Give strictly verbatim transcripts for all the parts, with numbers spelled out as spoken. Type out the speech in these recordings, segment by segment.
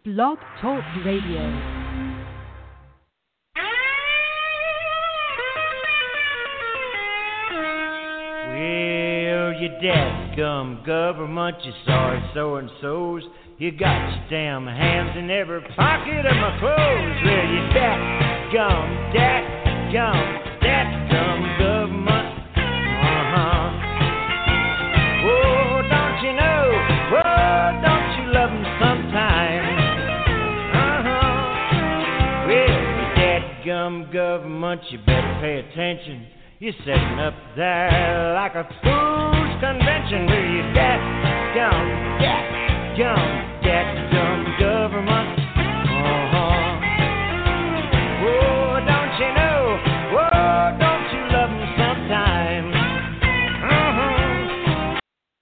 Blog Talk Radio. Well, you dadgum government, you sorry so-and-sos. You got your damn hands in every pocket of my clothes. Well, you dadgum, dadgum, dadgum government. Uh-huh. Oh, don't you know? Oh, don't you love them sometimes? Uh-huh. Well, you dadgum government, you better pay attention. You're setting up there like a fool's convention where you dadgum, dadgum, dadgum government. Uh-huh. Oh, don't you know? Oh, don't you love them sometimes? Uh-huh.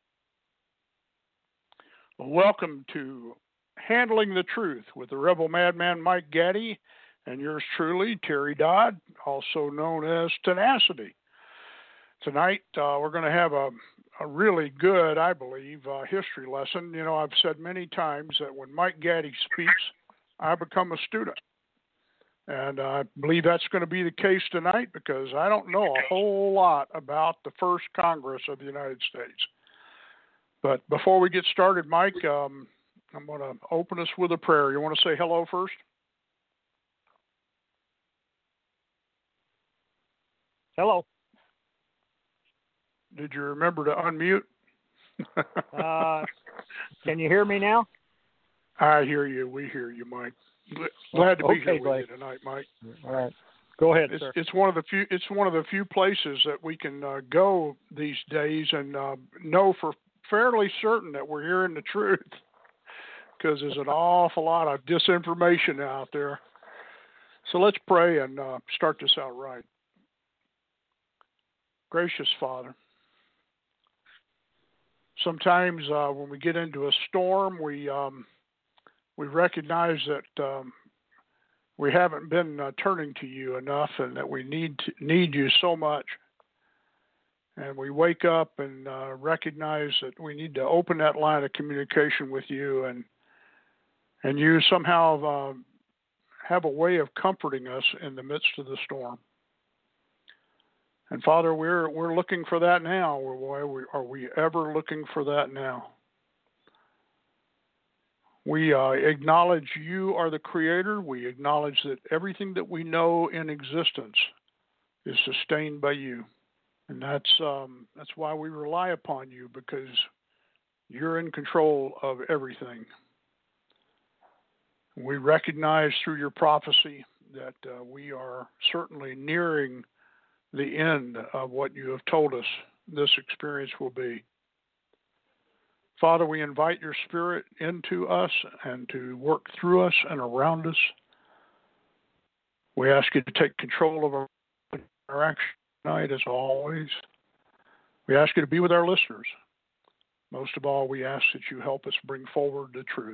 Welcome to Handling the Truth with the Rebel Madman Mike Gaddy and yours truly, Terry Dodd, also known as Tenacity. Tonight, uh, we're going to have a, a really good, I believe, uh, history lesson. You know, I've said many times that when Mike Gaddy speaks, I become a student. And I believe that's going to be the case tonight because I don't know a whole lot about the first Congress of the United States. But before we get started, Mike, um, I'm going to open us with a prayer. You want to say hello first? Hello. Did you remember to unmute? uh, can you hear me now? I hear you. We hear you, Mike. Glad to be okay, here with buddy. you tonight, Mike. All right. Go ahead, it's, sir. It's one of the few. It's one of the few places that we can uh, go these days and uh, know for fairly certain that we're hearing the truth, because there's an awful lot of disinformation out there. So let's pray and uh, start this out right. Gracious Father, sometimes uh, when we get into a storm, we um, we recognize that um, we haven't been uh, turning to you enough, and that we need to, need you so much. And we wake up and uh, recognize that we need to open that line of communication with you, and and you somehow uh, have a way of comforting us in the midst of the storm. And Father, we're we're looking for that now. Why are we ever looking for that now? We uh, acknowledge you are the Creator. We acknowledge that everything that we know in existence is sustained by you, and that's um, that's why we rely upon you, because you're in control of everything. We recognize through your prophecy that uh, we are certainly nearing the end of what you have told us this experience will be. Father, we invite your Spirit into us and to work through us and around us. We ask you to take control of our interaction tonight, as always. We ask you to be with our listeners. Most of all, we ask that you help us bring forward the truth.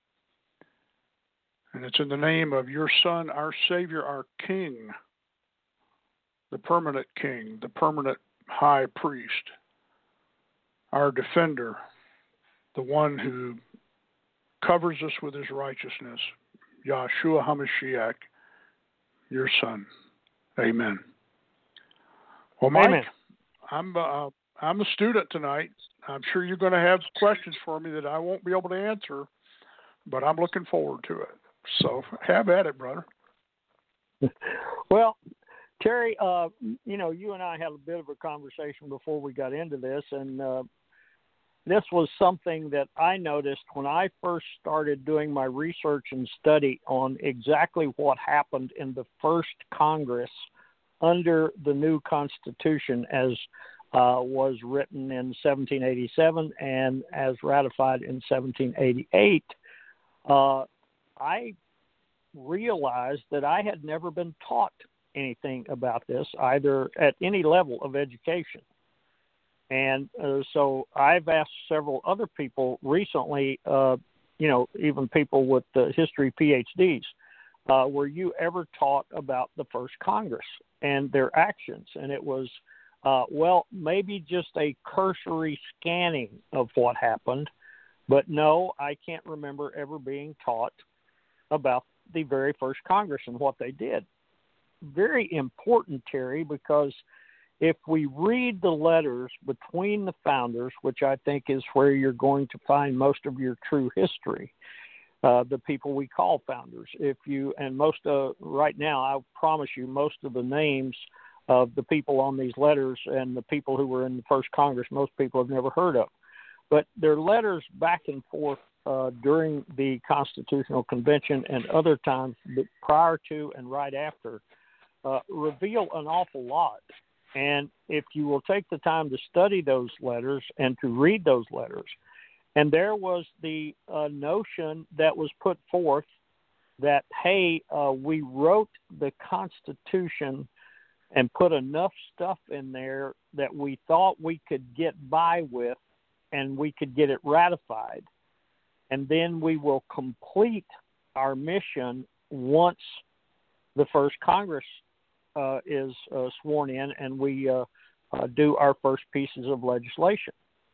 And it's in the name of your Son, our Savior, our King, the permanent King, the permanent High Priest, our Defender, the one who covers us with his righteousness, Yahshua HaMashiach, your Son. Amen. Well, Mike, Amen. I'm uh, I'm a student tonight. I'm sure you're going to have questions for me that I won't be able to answer, but I'm looking forward to it. So have at it, brother. Well, Terry, uh, you know, you and I had a bit of a conversation before we got into this, and uh, this was something that I noticed when I first started doing my research and study on exactly what happened in the first Congress under the new Constitution as uh, was written in seventeen eighty-seven and as ratified in seventeen eighty-eight. Uh, I realized that I had never been taught anything about this, either at any level of education. And uh, so I've asked several other people recently, uh, you know, even people with uh, history P H Ds, uh, were you ever taught about the first Congress and their actions? And it was, uh, well, maybe just a cursory scanning of what happened, but no, I can't remember ever being taught about the very first Congress and what they did. Very important, Terry, because if we read the letters between the founders, which I think is where you're going to find most of your true history, uh, the people we call founders. If you and most of right now, I promise you, most of the names of the people on these letters and the people who were in the first Congress, most people have never heard of. But their letters back and forth uh, during the Constitutional Convention and other times prior to and right after uh, reveal an awful lot. And if you will take the time to study those letters and to read those letters, and there was the uh, notion that was put forth that, hey, uh, we wrote the Constitution and put enough stuff in there that we thought we could get by with and we could get it ratified. And then we will complete our mission once the first Congress Uh, is uh, sworn in and we uh, uh, do our first pieces of legislation.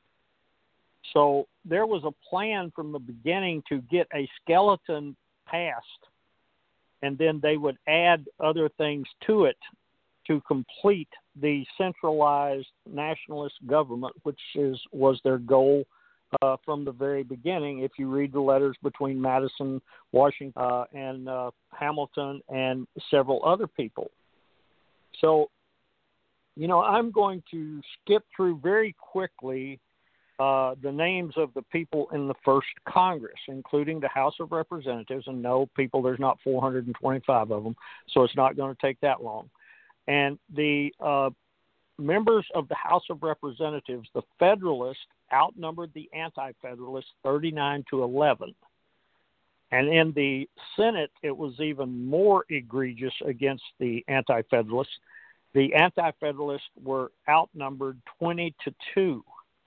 So there was a plan from the beginning to get a skeleton passed, and then they would add other things to it to complete the centralized nationalist government, which is was their goal uh, from the very beginning. If you read the letters between Madison, Washington, uh, and uh, Hamilton, and several other people. So, you know, I'm going to skip through very quickly uh, the names of the people in the first Congress, including the House of Representatives. And no, people, there's not four hundred twenty-five of them, so it's not going to take that long. And the uh, members of the House of Representatives, the Federalists outnumbered the Anti-Federalists thirty-nine to eleven. And in the Senate, it was even more egregious against the Anti-Federalists. The Anti-Federalists were outnumbered twenty to two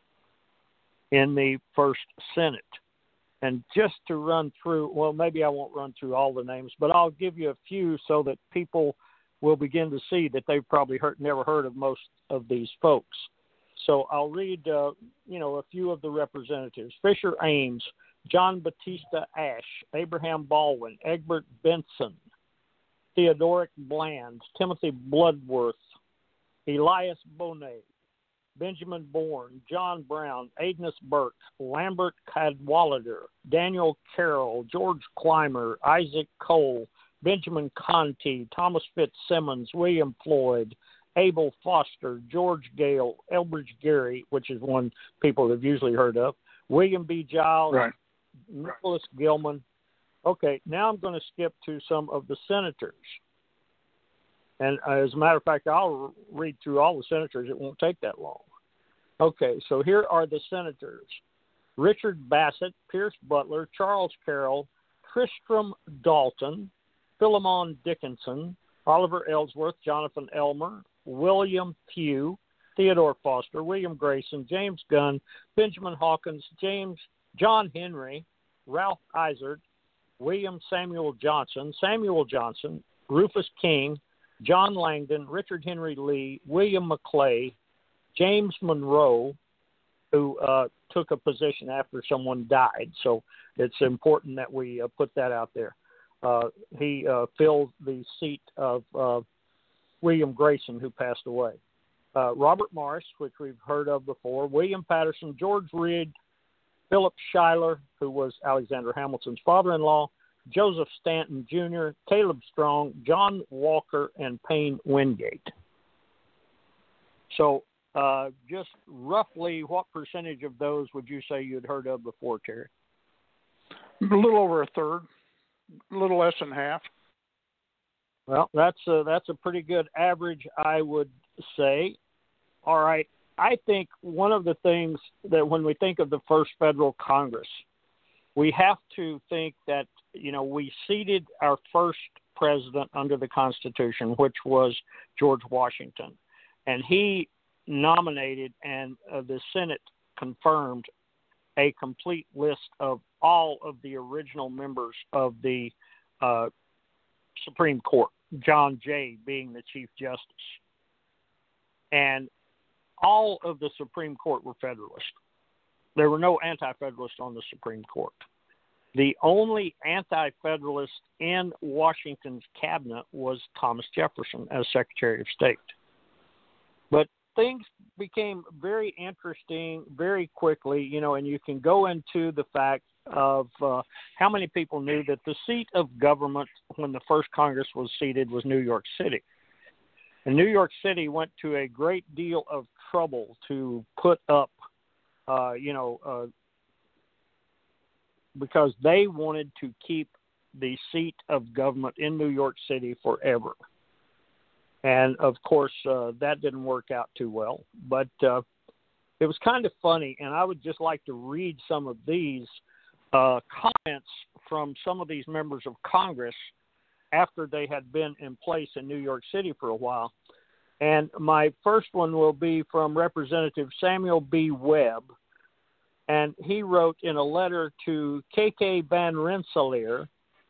in the first Senate. And just to run through, well, maybe I won't run through all the names, but I'll give you a few so that people will begin to see that they've probably heard, never heard of most of these folks. So I'll read, uh, you know, a few of the representatives. Fisher Ames, John Batista Ashe, Abraham Baldwin, Egbert Benson, Theodoric Bland, Timothy Bloodworth, Elias Bonet, Benjamin Bourne, John Brown, Agnes Burke, Lambert Cadwallader, Daniel Carroll, George Clymer, Isaac Cole, Benjamin Conti, Thomas Fitzsimmons, William Floyd, Abel Foster, George Gale, Elbridge Gerry, which is one people have usually heard of, William B. Giles, right. Nicholas Gilman. Okay, now I'm going to skip to some of the senators. And as a matter of fact, I'll read through all the senators. It won't take that long. Okay, so here are the senators. Richard Bassett, Pierce Butler, Charles Carroll, Tristram Dalton, Philemon Dickinson, Oliver Ellsworth, Jonathan Elmer, William Pugh, Theodore Foster, William Grayson, James Gunn, Benjamin Hawkins, James John Henry, Ralph Izard, William Samuel Johnson, Samuel Johnson, Rufus King, John Langdon, Richard Henry Lee, William McClay, James Monroe, who uh, took a position after someone died. So it's important that we uh, put that out there. Uh, he uh, filled the seat of uh, William Grayson, who passed away. Uh, Robert Morris, which we've heard of before, William Patterson, George Reed, Philip Schuyler, who was Alexander Hamilton's father-in-law, Joseph Stanton Junior, Caleb Strong, John Walker, and Payne Wingate. So uh, just roughly what percentage of those would you say you'd heard of before, Terry? A little over a third, a little less than half. Well, that's a, that's a pretty good average, I would say. All right. I think one of the things that when we think of the first federal Congress, we have to think that, you know, we seated our first president under the Constitution, which was George Washington. And he nominated and uh, the Senate confirmed a complete list of all of the original members of the uh, Supreme Court, John Jay being the Chief Justice. And all of the Supreme Court were Federalists. There were no Anti-Federalists on the Supreme Court. The only anti-federalist in Washington's cabinet was Thomas Jefferson as Secretary of State. But things became very interesting very quickly, you know, and you can go into the fact of uh, how many people knew that the seat of government when the first Congress was seated was New York City. And New York City went to a great deal of trouble to put up, uh, you know, uh, because they wanted to keep the seat of government in New York City forever. And, of course, uh, that didn't work out too well. But uh, it was kind of funny, and I would just like to read some of these uh, comments from some of these members of Congress after they had been in place in New York City for a while. And my first one will be from Representative Samuel B. Webb. And he wrote in a letter to K K Van Rensselaer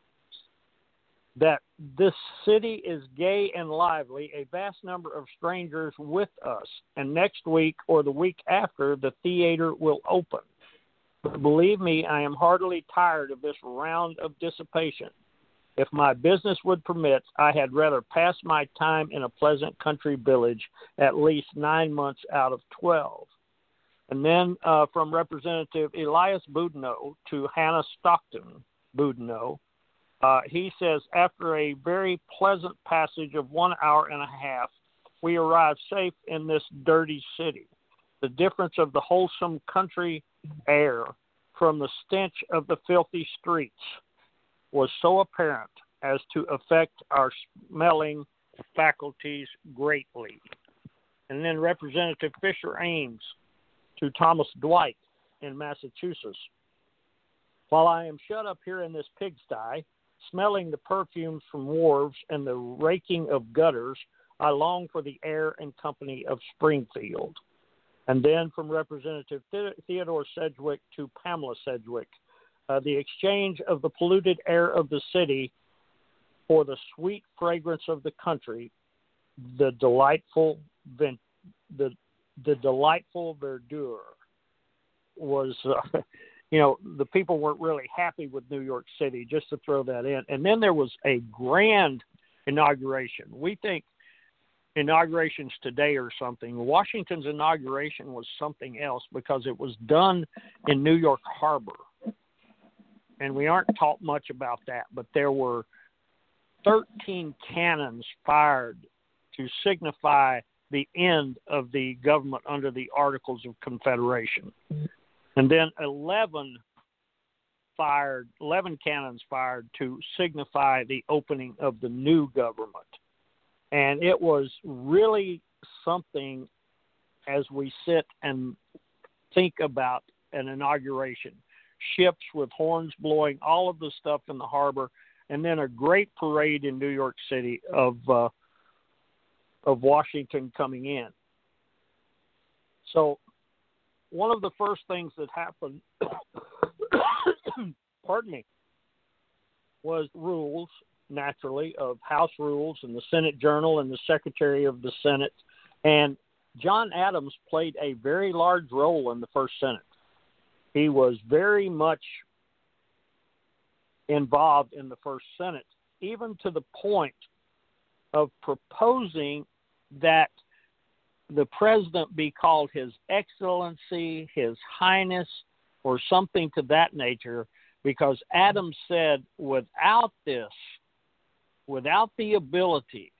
that this city is gay and lively, a vast number of strangers with us, and next week or the week after, the theater will open. But believe me, I am heartily tired of this round of dissipation. If my business would permit, I had rather pass my time in a pleasant country village at least nine months out of twelve. And then uh, from Representative Elias Boudinot to Hannah Stockton Boudinot, uh, he says, after a very pleasant passage of one hour and a half, we arrived safe in this dirty city. The difference of the wholesome country air from the stench of the filthy streets was so apparent as to affect our smelling faculties greatly. And then Representative Fisher Ames to Thomas Dwight in Massachusetts. While I am shut up here in this pigsty, smelling the perfumes from wharves and the raking of gutters, I long for the air and company of Springfield. And then from Representative Theodore Sedgwick to Pamela Sedgwick, uh, the exchange of the polluted air of the city for the sweet fragrance of the country, the delightful vent, the the delightful verdure was, uh, you know, the people weren't really happy with New York City, just to throw that in. And then there was a grand inauguration. We think inaugurations today or something. Washington's inauguration was something else because it was done in New York Harbor. And we aren't taught much about that, but there were thirteen cannons fired to signify the end of the government under the Articles of Confederation. And then eleven fired, eleven cannons fired to signify the opening of the new government. And it was really something as we sit and think about an inauguration. Ships with horns blowing, all of the stuff in the harbor, and then a great parade in New York City of uh, of Washington coming in. So one of the first things that happened, pardon me, was rules, naturally, of House rules and the Senate Journal and the Secretary of the Senate. And John Adams played a very large role in the first Senate. He was very much involved in the first Senate, even to the point of proposing that the president be called His Excellency, His Highness, or something to that nature, because Adams said without this, without the ability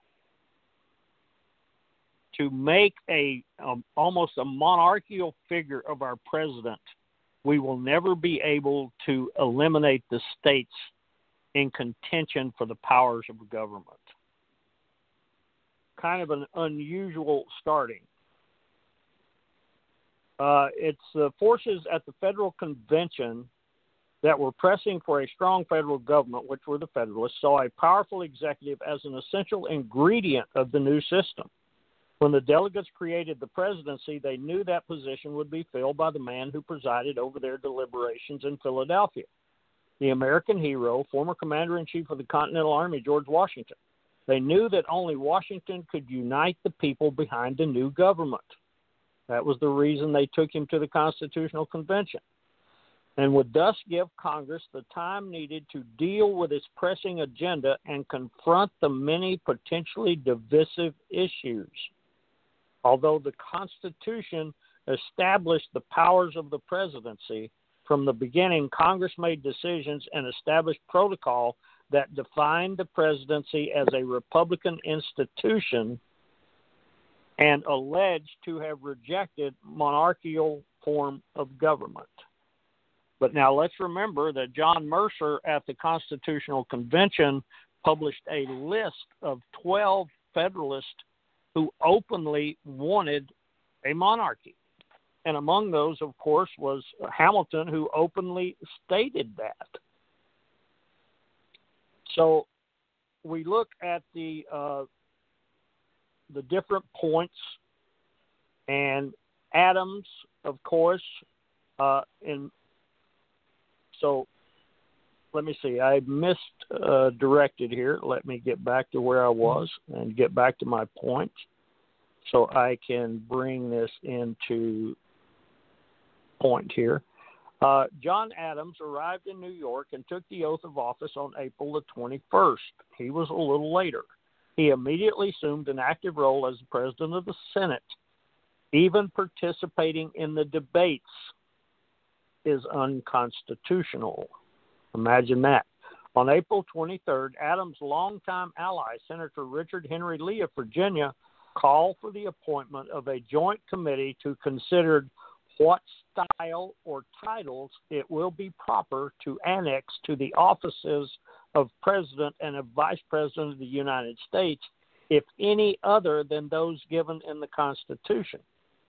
to make a um, almost a monarchical figure of our president, we will never be able to eliminate the states in contention for the powers of government. Kind of an unusual starting. Uh, it's the forces at the federal convention that were pressing for a strong federal government, which were the Federalists, saw a powerful executive as an essential ingredient of the new system. When the delegates created the presidency, they knew that position would be filled by the man who presided over their deliberations in Philadelphia, the American hero, former commander-in-chief of the Continental Army, George Washington. They knew that only Washington could unite the people behind the new government. That was the reason they took him to the Constitutional Convention. and would thus give Congress the time needed to deal with its pressing agenda and confront the many potentially divisive issues. Although the Constitution established the powers of the presidency, from the beginning, Congress made decisions and established protocol that defined the presidency as a Republican institution and alleged to have rejected monarchical form of government. But now let's remember that John Mercer at the Constitutional Convention published a list of twelve Federalists who openly wanted a monarchy. And among those, of course, was Hamilton, who openly stated that. So we look at the uh, the different points, and Adams, of course, uh, in so let me see. I misdirected uh, here. Let me get back to where I was and get back to my point, so I can bring this into point here. Uh, John Adams arrived in New York and took the oath of office on April the twenty-first. He was a little later. He immediately assumed an active role as the president of the Senate. Even participating in the debates is unconstitutional. Imagine that. On April twenty-third, Adams' longtime ally, Senator Richard Henry Lee of Virginia, called for the appointment of a joint committee to consider what style or titles it will be proper to annex to the offices of President and of Vice President of the United States, if any other than those given in the Constitution.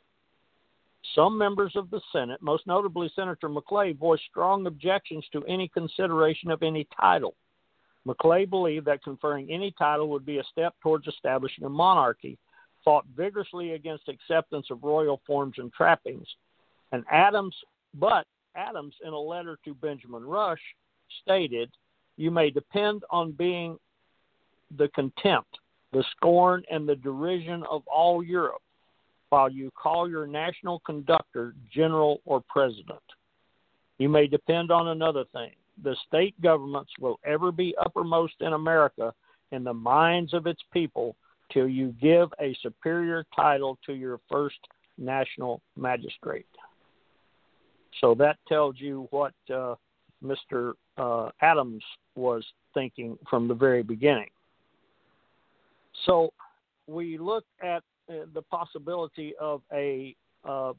Some members of the Senate, most notably Senator Maclay, voiced strong objections to any consideration of any title. Maclay believed that conferring any title would be a step towards establishing a monarchy, fought vigorously against acceptance of royal forms and trappings. And Adams, but Adams, in a letter to Benjamin Rush, stated, "You may depend on being the contempt, the scorn, and the derision of all Europe, while you call your national conductor general or president. You may depend on another thing. The state governments will ever be uppermost in America in the minds of its people till you give a superior title to your first national magistrate." So that tells you what uh, Mister Uh, Adams was thinking from the very beginning. So we look at uh, the possibility of a uh,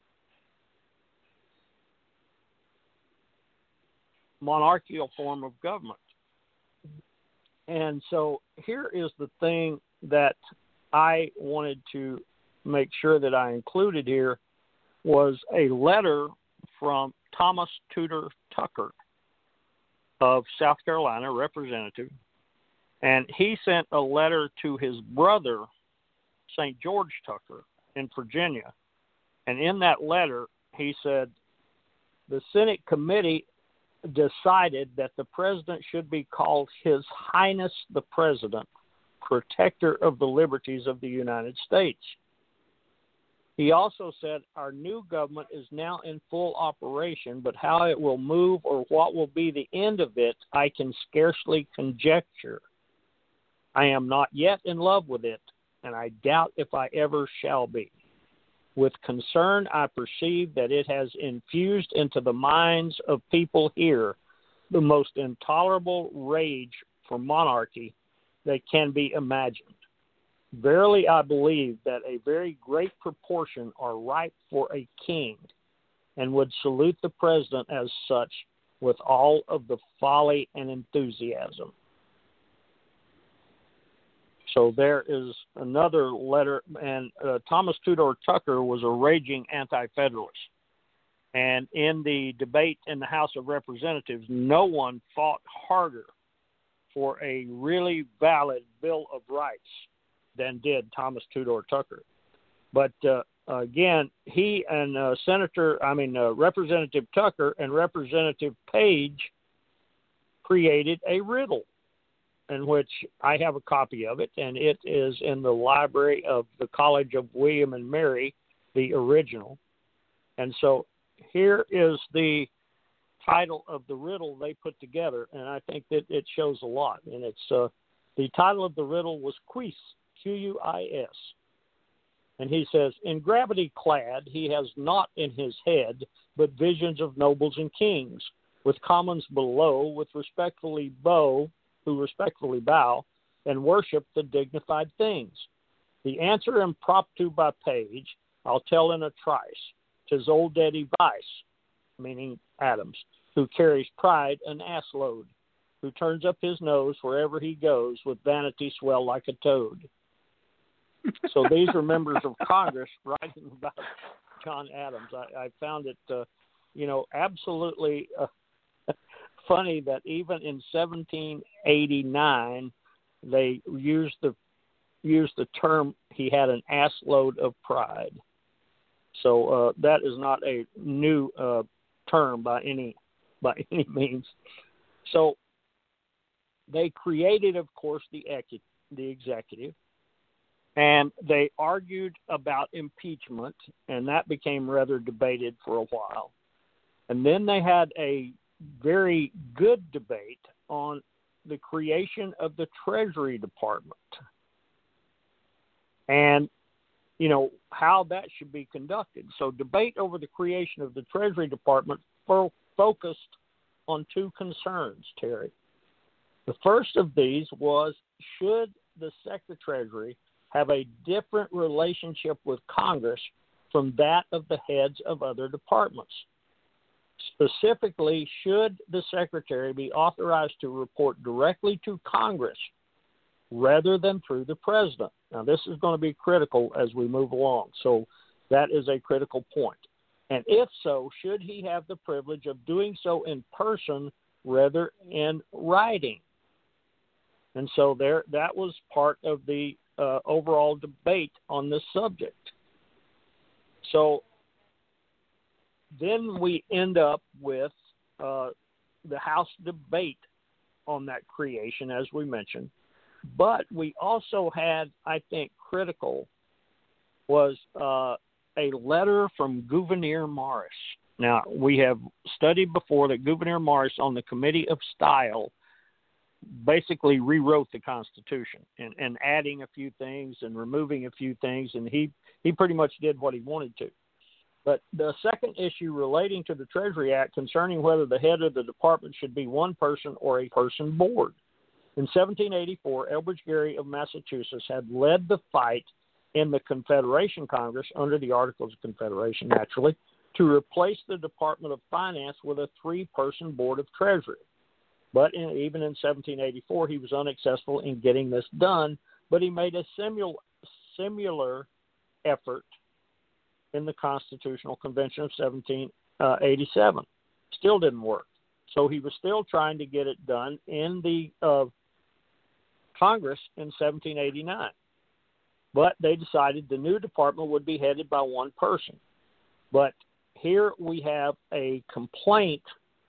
monarchical form of government. And so here is the thing that I wanted to make sure that I included here was a letter from Thomas Tudor Tucker of South Carolina, representative, and he sent a letter to his brother, Saint George Tucker, in Virginia. And in that letter, he said, the Senate committee decided that the president should be called His Highness the President, protector of the liberties of the United States. He also said, our new government is now in full operation, but how it will move or what will be the end of it, I can scarcely conjecture. I am not yet in love with it, and I doubt if I ever shall be. With concern, I perceive that it has infused into the minds of people here the most intolerable rage for monarchy that can be imagined. Verily, I believe that a very great proportion are ripe for a king and would salute the president as such with all of the folly and enthusiasm. So there is another letter, and uh, Thomas Tudor Tucker was a raging anti-federalist. And in the debate in the House of Representatives, no one fought harder for a really valid Bill of Rights than did Thomas Tudor Tucker. But uh, again, he and uh, Senator, I mean, uh, Representative Tucker and Representative Page created a riddle, in which I have a copy of it, and it is in the library of the College of William and Mary, the original. And so here is the title of the riddle they put together, and I think that it shows a lot. And it's uh, the title of the riddle was Quis, Q U I S. And he says, in gravity clad, he has naught in his head but visions of nobles and kings, with commons below, with respectfully bow, who respectfully bow, and worship the dignified things. The answer impromptu by page, I'll tell in a trice. 'Tis old Daddy Vice, meaning Adams, who carries pride an ass load, who turns up his nose wherever he goes, with vanity swell like a toad. So these are members of Congress writing about John Adams. I, I found it, uh, you know, absolutely uh, funny that even in seventeen eighty-nine they used the used the term he had an ass load of pride. So uh, that is not a new uh, term by any by any means. So they created, of course, the ex- the executive. And they argued about impeachment, and that became rather debated for a while. And then they had a very good debate on the creation of the Treasury Department and, you know, how that should be conducted. So debate over the creation of the Treasury Department fo- focused on two concerns, Terry. The first of these was, should the Secretary of Treasury have a different relationship with Congress from that of the heads of other departments? Specifically, should the Secretary be authorized to report directly to Congress rather than through the President? Now, this is going to be critical as we move along, so that is a critical point. And if so, should he have the privilege of doing so in person rather in writing? And so there, that was part of the Uh, overall debate on this subject. So then we end up with uh, the House debate on that creation, as we mentioned. But we also had, I think, critical was uh, a letter from Gouverneur Morris. Now, we have studied before that Gouverneur Morris on the Committee of Style basically rewrote the Constitution and, and adding a few things and removing a few things, and he, he pretty much did what he wanted to. But the second issue relating to the Treasury Act concerning whether the head of the department should be one person or a person board. In seventeen eighty-four, Elbridge Gerry of Massachusetts had led the fight in the Confederation Congress under the Articles of Confederation, naturally, to replace the Department of Finance with a three-person board of Treasury. But in, even in seventeen eighty-four, he was unsuccessful in getting this done, but he made a similar, similar effort in the Constitutional Convention of seventeen eighty-seven. Still didn't work. So he was still trying to get it done in the uh, Congress in seventeen eighty-nine. But they decided the new department would be headed by one person. But here we have a complaint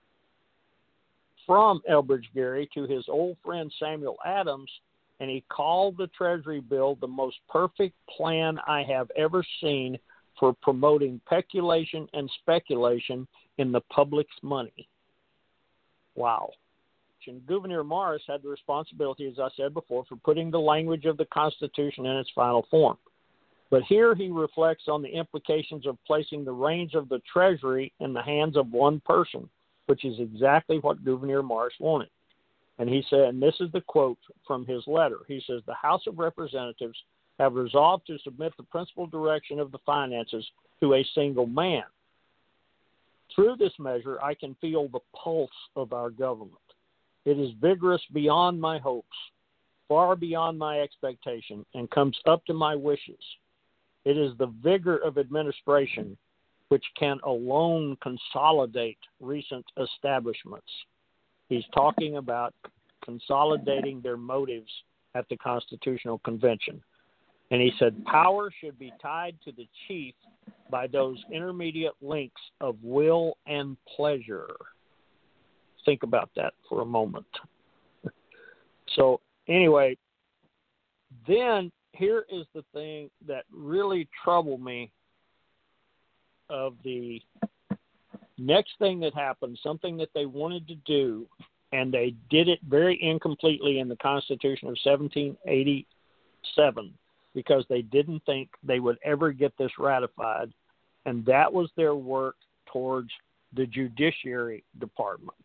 from Elbridge Gerry to his old friend Samuel Adams, and he called the Treasury Bill the most perfect plan I have ever seen for promoting peculation and speculation in the public's money. Wow. And Gouverneur Morris had the responsibility, as I said before, for putting the language of the Constitution in its final form. But here he reflects on the implications of placing the reins of the Treasury in the hands of one person, which is exactly what Gouverneur Morris wanted. And he said, and this is the quote from his letter, he says, the House of Representatives have resolved to submit the principal direction of the finances to a single man. Through this measure, I can feel the pulse of our government. It is vigorous beyond my hopes, far beyond my expectation, and comes up to my wishes. It is the vigor of administration which can alone consolidate recent establishments. He's talking about consolidating their motives at the Constitutional Convention. And he said, power should be tied to the chief by those intermediate links of will and pleasure. Think about that for a moment. So anyway, then here is the thing that really troubled me of the next thing that happened, something that they wanted to do, and they did it very incompletely in the Constitution of seventeen eighty-seven because they didn't think they would ever get this ratified, and that was their work towards the Judiciary Department.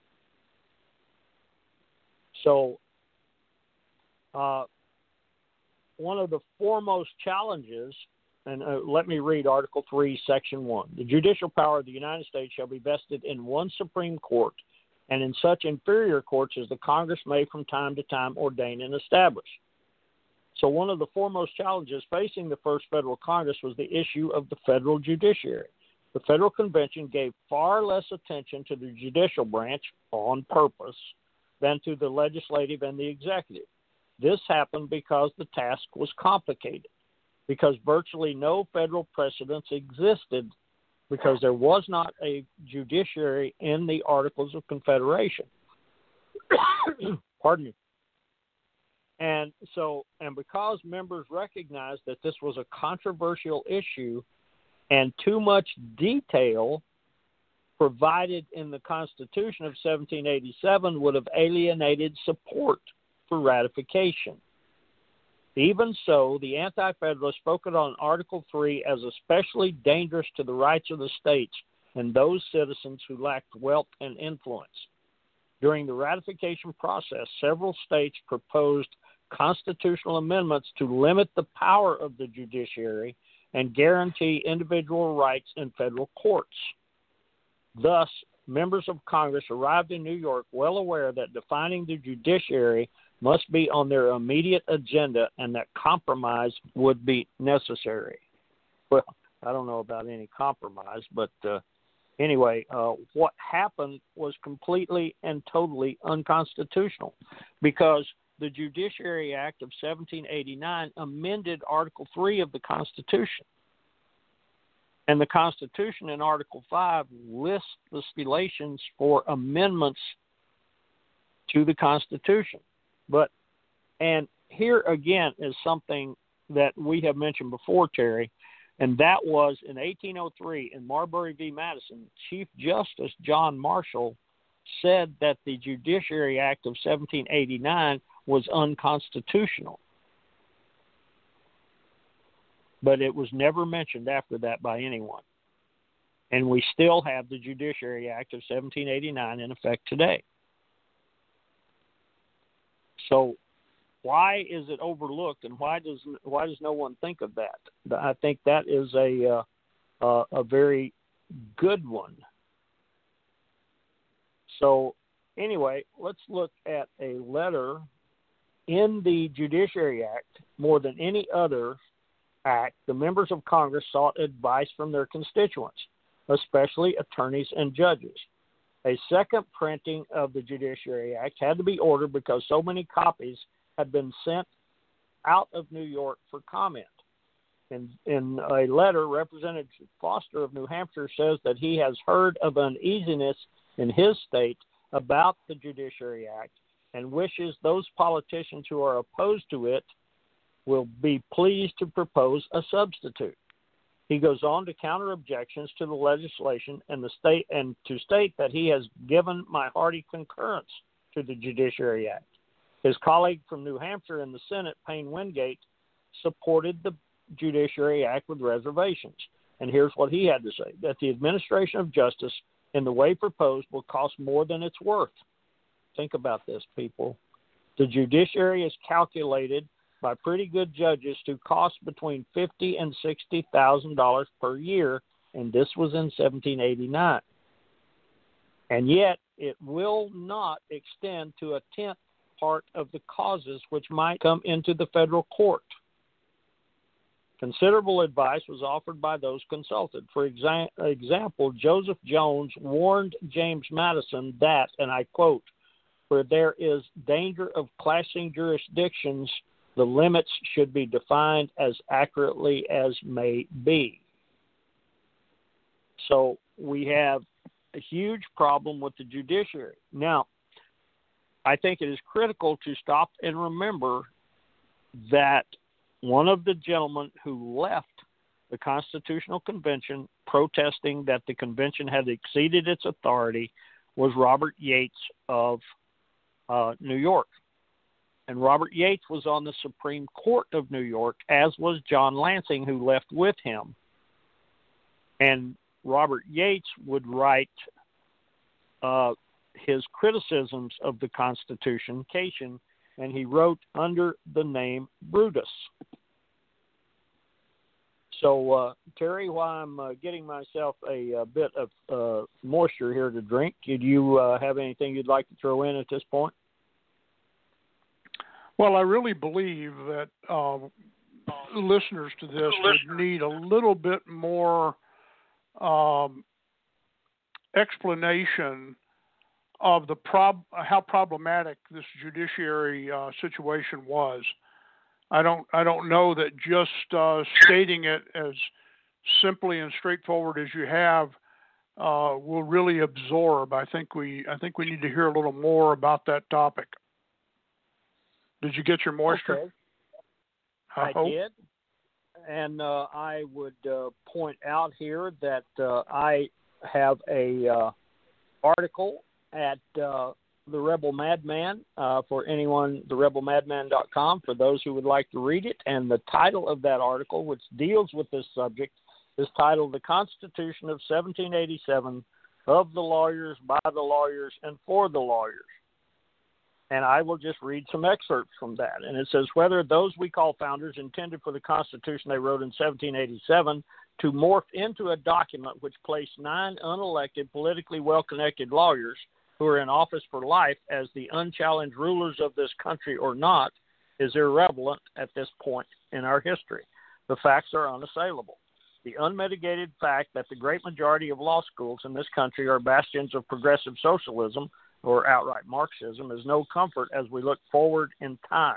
So uh, one of the foremost challenges, and uh, let me read Article three, Section one. The judicial power of the United States shall be vested in one Supreme Court and in such inferior courts as the Congress may from time to time ordain and establish. So one of the foremost challenges facing the first federal Congress was the issue of the federal judiciary. The Federal Convention gave far less attention to the judicial branch on purpose than to the legislative and the executive. This happened because the task was complicated, because virtually no federal precedents existed, because there was not a judiciary in the Articles of Confederation. Pardon me. And so, and because members recognized that this was a controversial issue and too much detail provided in the Constitution of seventeen eighty-seven would have alienated support for ratification. Even so, the Anti-Federalists focused on Article three as especially dangerous to the rights of the states and those citizens who lacked wealth and influence. During the ratification process, several states proposed constitutional amendments to limit the power of the judiciary and guarantee individual rights in federal courts. Thus, members of Congress arrived in New York well aware that defining the judiciary must be on their immediate agenda and that compromise would be necessary. Well, I don't know about any compromise, but uh, anyway, uh, what happened was completely and totally unconstitutional because the Judiciary Act of seventeen eighty-nine amended Article three of the Constitution. And the Constitution in Article five lists the stipulations for amendments to the Constitution. But, and here again is something that we have mentioned before, Terry, and that was in eighteen oh three in Marbury v. Madison, Chief Justice John Marshall said that the Judiciary Act of seventeen eighty-nine was unconstitutional. But it was never mentioned after that by anyone. And we still have the Judiciary Act of seventeen eighty-nine in effect today. So why is it overlooked, and why does why does no one think of that? I think that is a uh, uh, a very good one. So anyway, let's look at a letter in the Judiciary Act. More than any other act, the members of Congress sought advice from their constituents, especially attorneys and judges. A second printing of the Judiciary Act had to be ordered because so many copies had been sent out of New York for comment. In, in a letter, Representative Foster of New Hampshire says that he has heard of uneasiness in his state about the Judiciary Act and wishes those politicians who are opposed to it will be pleased to propose a substitute. He goes on to counter objections to the legislation and the state and to state that he has given my hearty concurrence to the Judiciary Act. His colleague from New Hampshire in the Senate, Payne Wingate, supported the Judiciary Act with reservations. And here's what he had to say, that the administration of justice in the way proposed will cost more than it's worth. Think about this, people. The judiciary is calculated by pretty good judges to cost between fifty thousand dollars and sixty thousand dollars per year, and this was in seventeen eighty-nine. And yet, it will not extend to a tenth part of the causes which might come into the federal court. Considerable advice was offered by those consulted. For exa- example, Joseph Jones warned James Madison that, and I quote, where there is danger of clashing jurisdictions, the limits should be defined as accurately as may be. So we have a huge problem with the judiciary. Now, I think it is critical to stop and remember that one of the gentlemen who left the Constitutional Convention, protesting that the convention had exceeded its authority, was Robert Yates of uh, New York. And Robert Yates was on the Supreme Court of New York, as was John Lansing, who left with him. And Robert Yates would write uh, his criticisms of the Constitution, and he wrote under the name Brutus. So, uh, Terry, while I'm uh, getting myself a, a bit of uh, moisture here to drink, did you uh, have anything you'd like to throw in at this point? Well, I really believe that uh, listeners to this would need a little bit more um, explanation of the prob- how problematic this judiciary uh, situation was. I don't. I don't know that just uh, stating it as simply and straightforward as you have uh, will really absorb. I think we. I think we need to hear a little more about that topic. Did you get your moisture? Okay. I, I hope. did, and uh, I would uh, point out here that uh, I have a uh, article at uh, the Rebel Madman uh, for anyone, the rebel madman dot com, for those who would like to read it. And the title of that article, which deals with this subject, is titled "The Constitution of seventeen eighty-seven, of the Lawyers, by the Lawyers, and for the Lawyers." And I will just read some excerpts from that. And it says, whether those we call founders intended for the Constitution they wrote in seventeen eighty-seven to morph into a document which placed nine unelected, politically well-connected lawyers who are in office for life as the unchallenged rulers of this country or not, is irrelevant at this point in our history. The facts are unassailable. The unmitigated fact that the great majority of law schools in this country are bastions of progressive socialism or outright Marxism is no comfort as we look forward in time.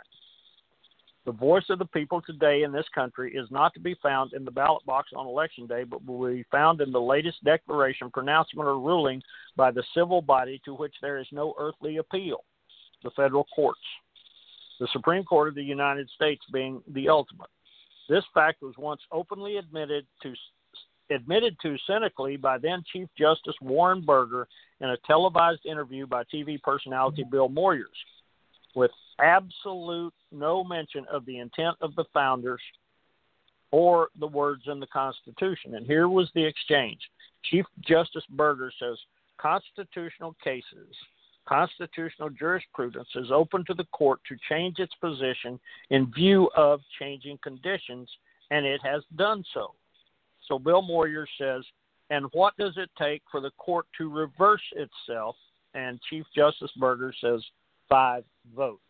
The voice of the people today in this country is not to be found in the ballot box on Election Day, but will be found in the latest declaration, pronouncement, or ruling by the civil body to which there is no earthly appeal, the federal courts, the Supreme Court of the United States being the ultimate. This fact was once openly admitted to admitted to cynically by then Chief Justice Warren Burger in a televised interview by T V personality Bill Moyers, with absolute no mention of the intent of the founders or the words in the Constitution. And here was the exchange. Chief Justice Burger says, constitutional cases, constitutional jurisprudence is open to the court to change its position in view of changing conditions, and it has done so. So Bill Moyers says, and what does it take for the court to reverse itself? And Chief Justice Burger says, five votes.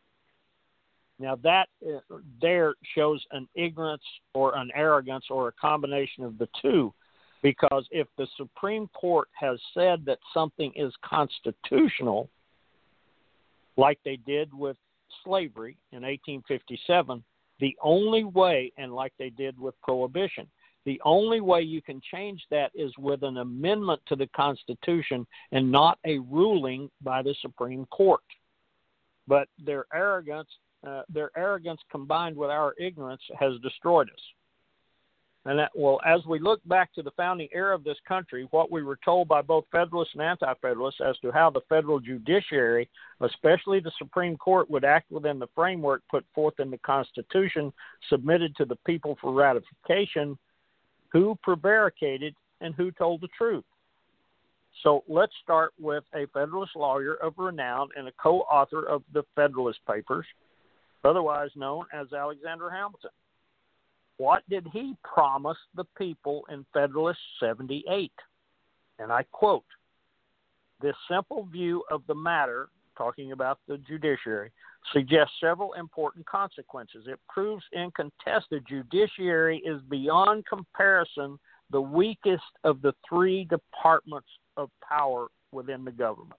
Now that uh, there shows an ignorance or an arrogance or a combination of the two, because if the Supreme Court has said that something is constitutional, like they did with slavery in eighteen fifty-seven, the only way, and like they did with prohibition, the only way you can change that is with an amendment to the Constitution and not a ruling by the Supreme Court. But their arrogance, uh, their arrogance combined with our ignorance has destroyed us. And that, well, as we look back to the founding era of this country, what we were told by both Federalists and Anti-Federalists as to how the federal judiciary, especially the Supreme Court, would act within the framework put forth in the Constitution, submitted to the people for ratification, who prevaricated and who told the truth. So let's start with a Federalist lawyer of renown and a co-author of the Federalist Papers, otherwise known as Alexander Hamilton. What did he promise the people in Federalist seventy-eight? And I quote, this simple view of the matter, talking about the judiciary, suggests several important consequences. It proves incontested judiciary is beyond comparison the weakest of the three departments of power within the government.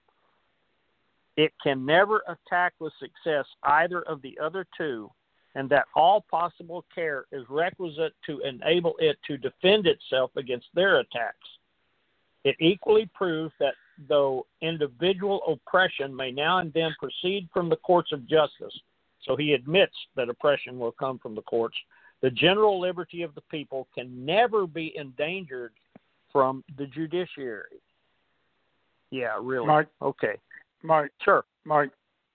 It can never attack with success either of the other two, and that all possible care is requisite to enable it to defend itself against their attacks. It equally proves that though individual oppression may now and then proceed from the courts of justice, so he admits that oppression will come from the courts, The general liberty of the people can never be endangered from the judiciary. Yeah, really. Mike, okay. Mike, Sure. Mike,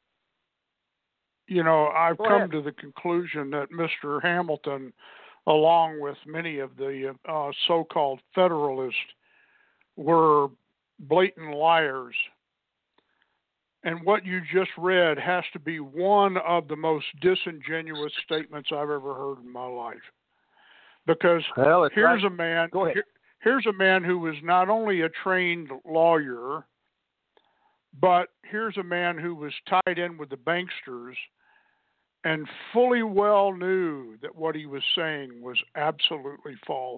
you know, I've Go come ahead. to the conclusion that Mister Hamilton, along with many of the uh, so-called Federalists, were blatant liars. And what you just read has to be one of the most disingenuous statements I've ever heard in my life. Because Well, it's here's right. a man. Go ahead. Here, here's a man who was not only a trained lawyer, but here's a man who was tied in with the banksters and fully well knew that what he was saying was absolutely false.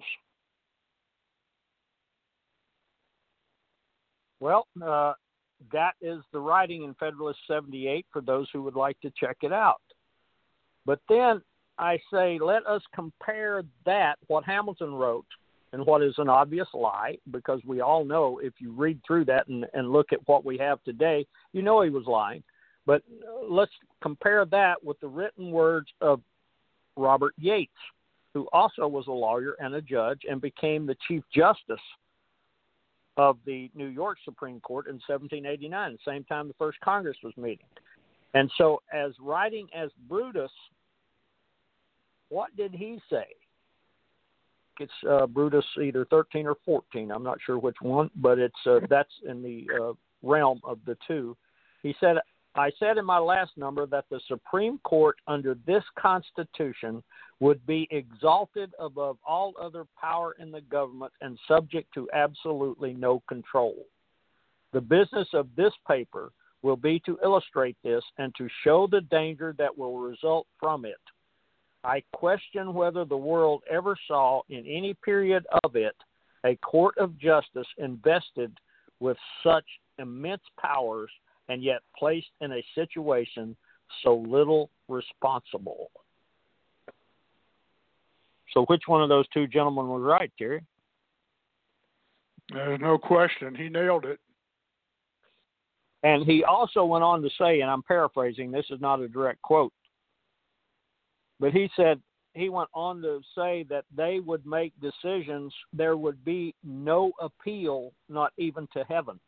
Well, uh, that is the writing in Federalist seventy-eight for those who would like to check it out. But then I say, let us compare that, what Hamilton wrote, and what is an obvious lie, because we all know if you read through that and, and look at what we have today, you know he was lying. But let's compare that with the written words of Robert Yates, who also was a lawyer and a judge and became the Chief Justice of the New York Supreme Court in seventeen eighty-nine, the same time the first Congress was meeting. And so as writing as Brutus, what did he say? It's uh, Brutus either thirteen or fourteen. I'm not sure which one, but it's uh, that's in the uh, realm of the two. He said, I said in my last number that the Supreme Court under this Constitution would be exalted above all other power in the government and subject to absolutely no control. The business of this paper will be to illustrate this and to show the danger that will result from it. I question whether the world ever saw in any period of it a court of justice invested with such immense powers and yet placed in a situation so little responsible. So which one of those two gentlemen was right, Terry? There's no question. He nailed it. And he also went on to say, and I'm paraphrasing, this is not a direct quote, but he said, he went on to say that they would make decisions, there would be no appeal, not even to heaven.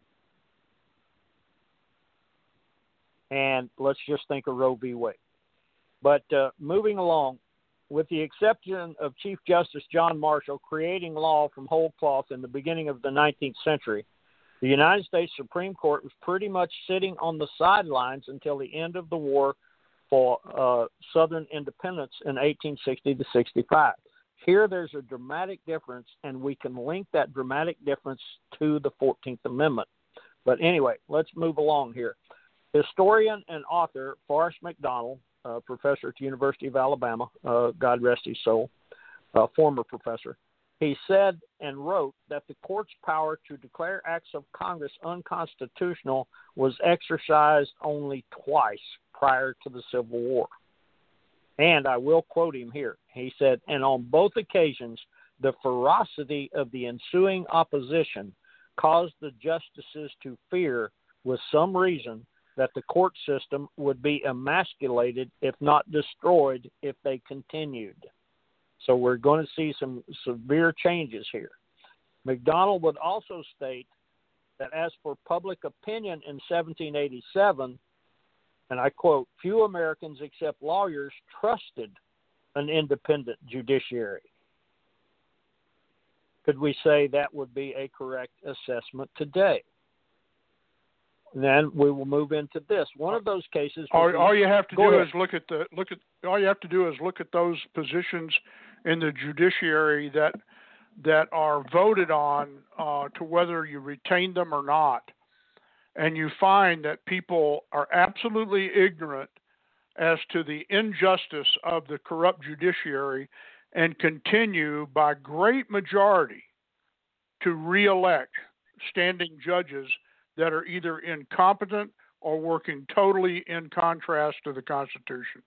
And let's just think of Roe v. Wade. But uh, moving along, with the exception of Chief Justice John Marshall creating law from whole cloth in the beginning of the nineteenth century, the United States Supreme Court was pretty much sitting on the sidelines until the end of the war for uh, Southern independence in eighteen sixty to sixty-five. Here there's a dramatic difference, and we can link that dramatic difference to the fourteenth Amendment. But anyway, let's move along here. Historian and author Forrest McDonald, uh, professor at the University of Alabama, uh, God rest his soul, uh, former professor, he said and wrote that the court's power to declare acts of Congress unconstitutional was exercised only twice prior to the Civil War. And I will quote him here. He said, and on both occasions, the ferocity of the ensuing opposition caused the justices to fear, with some reason, that the court system would be emasculated, if not destroyed, if they continued. So we're going to see some severe changes here. McDonald would also state that as for public opinion in seventeen eighty-seven, and I quote, few Americans except lawyers trusted an independent judiciary. Could we say that would be a correct assessment today? And then we will move into this. One of those cases. All, be, all you have to do ahead. is look at the look at. All you have to do is look at those positions in the judiciary that that are voted on uh, to whether you retain them or not, and you find that people are absolutely ignorant as to the injustice of the corrupt judiciary, and continue by great majority to reelect standing judges that are either incompetent or working totally in contrast to the Constitution.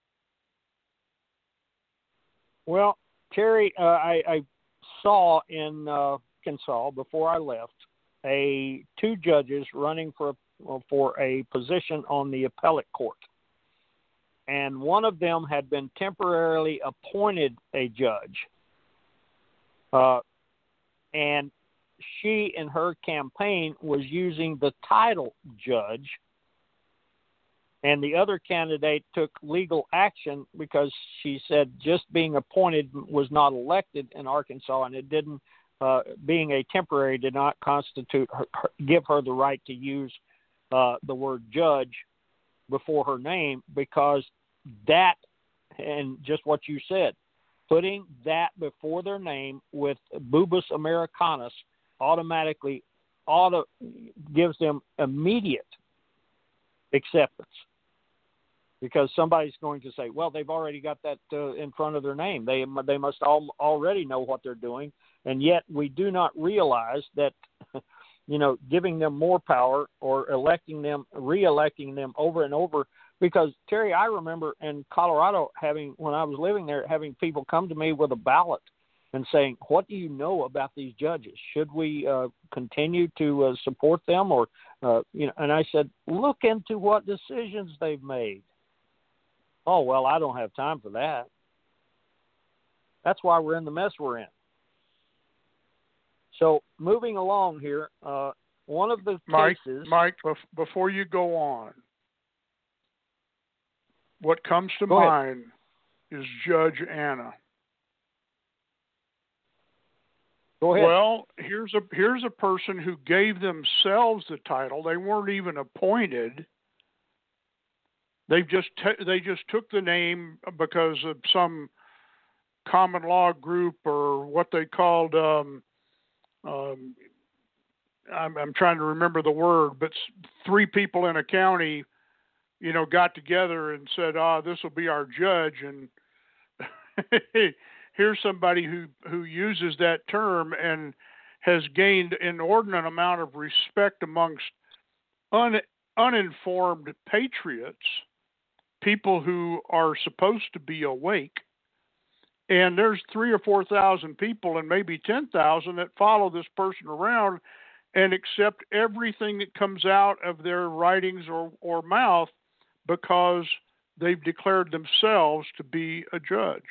Well, Terry, uh, I, I saw in uh, Arkansas before I left a two judges running for a, for a position on the appellate court, and one of them had been temporarily appointed a judge. Uh, and she, in her campaign, was using the title judge, and the other candidate took legal action because she said just being appointed was not elected in Arkansas, and it didn't, uh, being a temporary did not constitute, her, her, give her the right to use uh, the word judge before her name, because that, and just what you said, putting that before their name with Bubus Americanus automatically auto gives them immediate acceptance, because somebody's going to say, well, they've already got that uh, in front of their name. They they must all, already know what they're doing, and yet we do not realize that, you know, giving them more power or electing them, re-electing them over and over. Because, Terry, I remember in Colorado having, when I was living there, having people come to me with a ballot and saying, what do you know about these judges? Should we uh, continue to uh, support them? Or, uh, you know, and I said, look into what decisions they've made. Oh, well, I don't have time for that. That's why we're in the mess we're in. So moving along here, uh, one of the Mike, cases... Mike, before you go on, what comes to go mind ahead. is Judge Anna. Go ahead. Well, here's a here's a person who gave themselves the title. They weren't even appointed. They just t- they just took the name because of some common law group or what they called. Um, um, I'm, I'm trying to remember the word, but three people in a county, you know, got together and said, "Ah, this will be our judge," and here's somebody who, who uses that term and has gained an inordinate amount of respect amongst un, uninformed patriots, people who are supposed to be awake. And there's three or four thousand people and maybe ten thousand that follow this person around and accept everything that comes out of their writings or, or mouth because they've declared themselves to be a judge.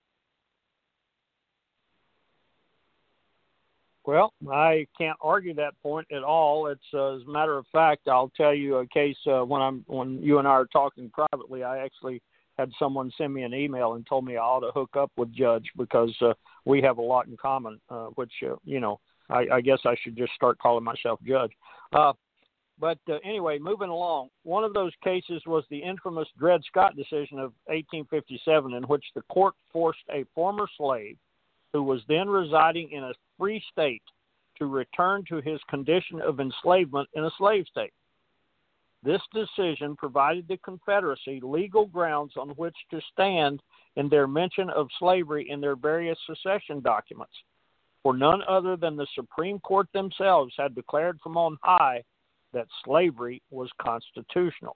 Well, I can't argue that point at all. It's uh, as a matter of fact, I'll tell you a case uh, when I'm when you and I are talking privately. I actually had someone send me an email and told me I ought to hook up with Judge because uh, we have a lot in common. Uh, which uh, you know, I, I guess I should just start calling myself Judge. Uh, but uh, anyway, moving along, one of those cases was the infamous Dred Scott decision of eighteen fifty-seven, in which the court forced a former slave who was then residing in a free state to return to his condition of enslavement in a slave state. This decision provided the Confederacy legal grounds on which to stand in their mention of slavery in their various secession documents, for none other than the Supreme Court themselves had declared from on high that slavery was constitutional.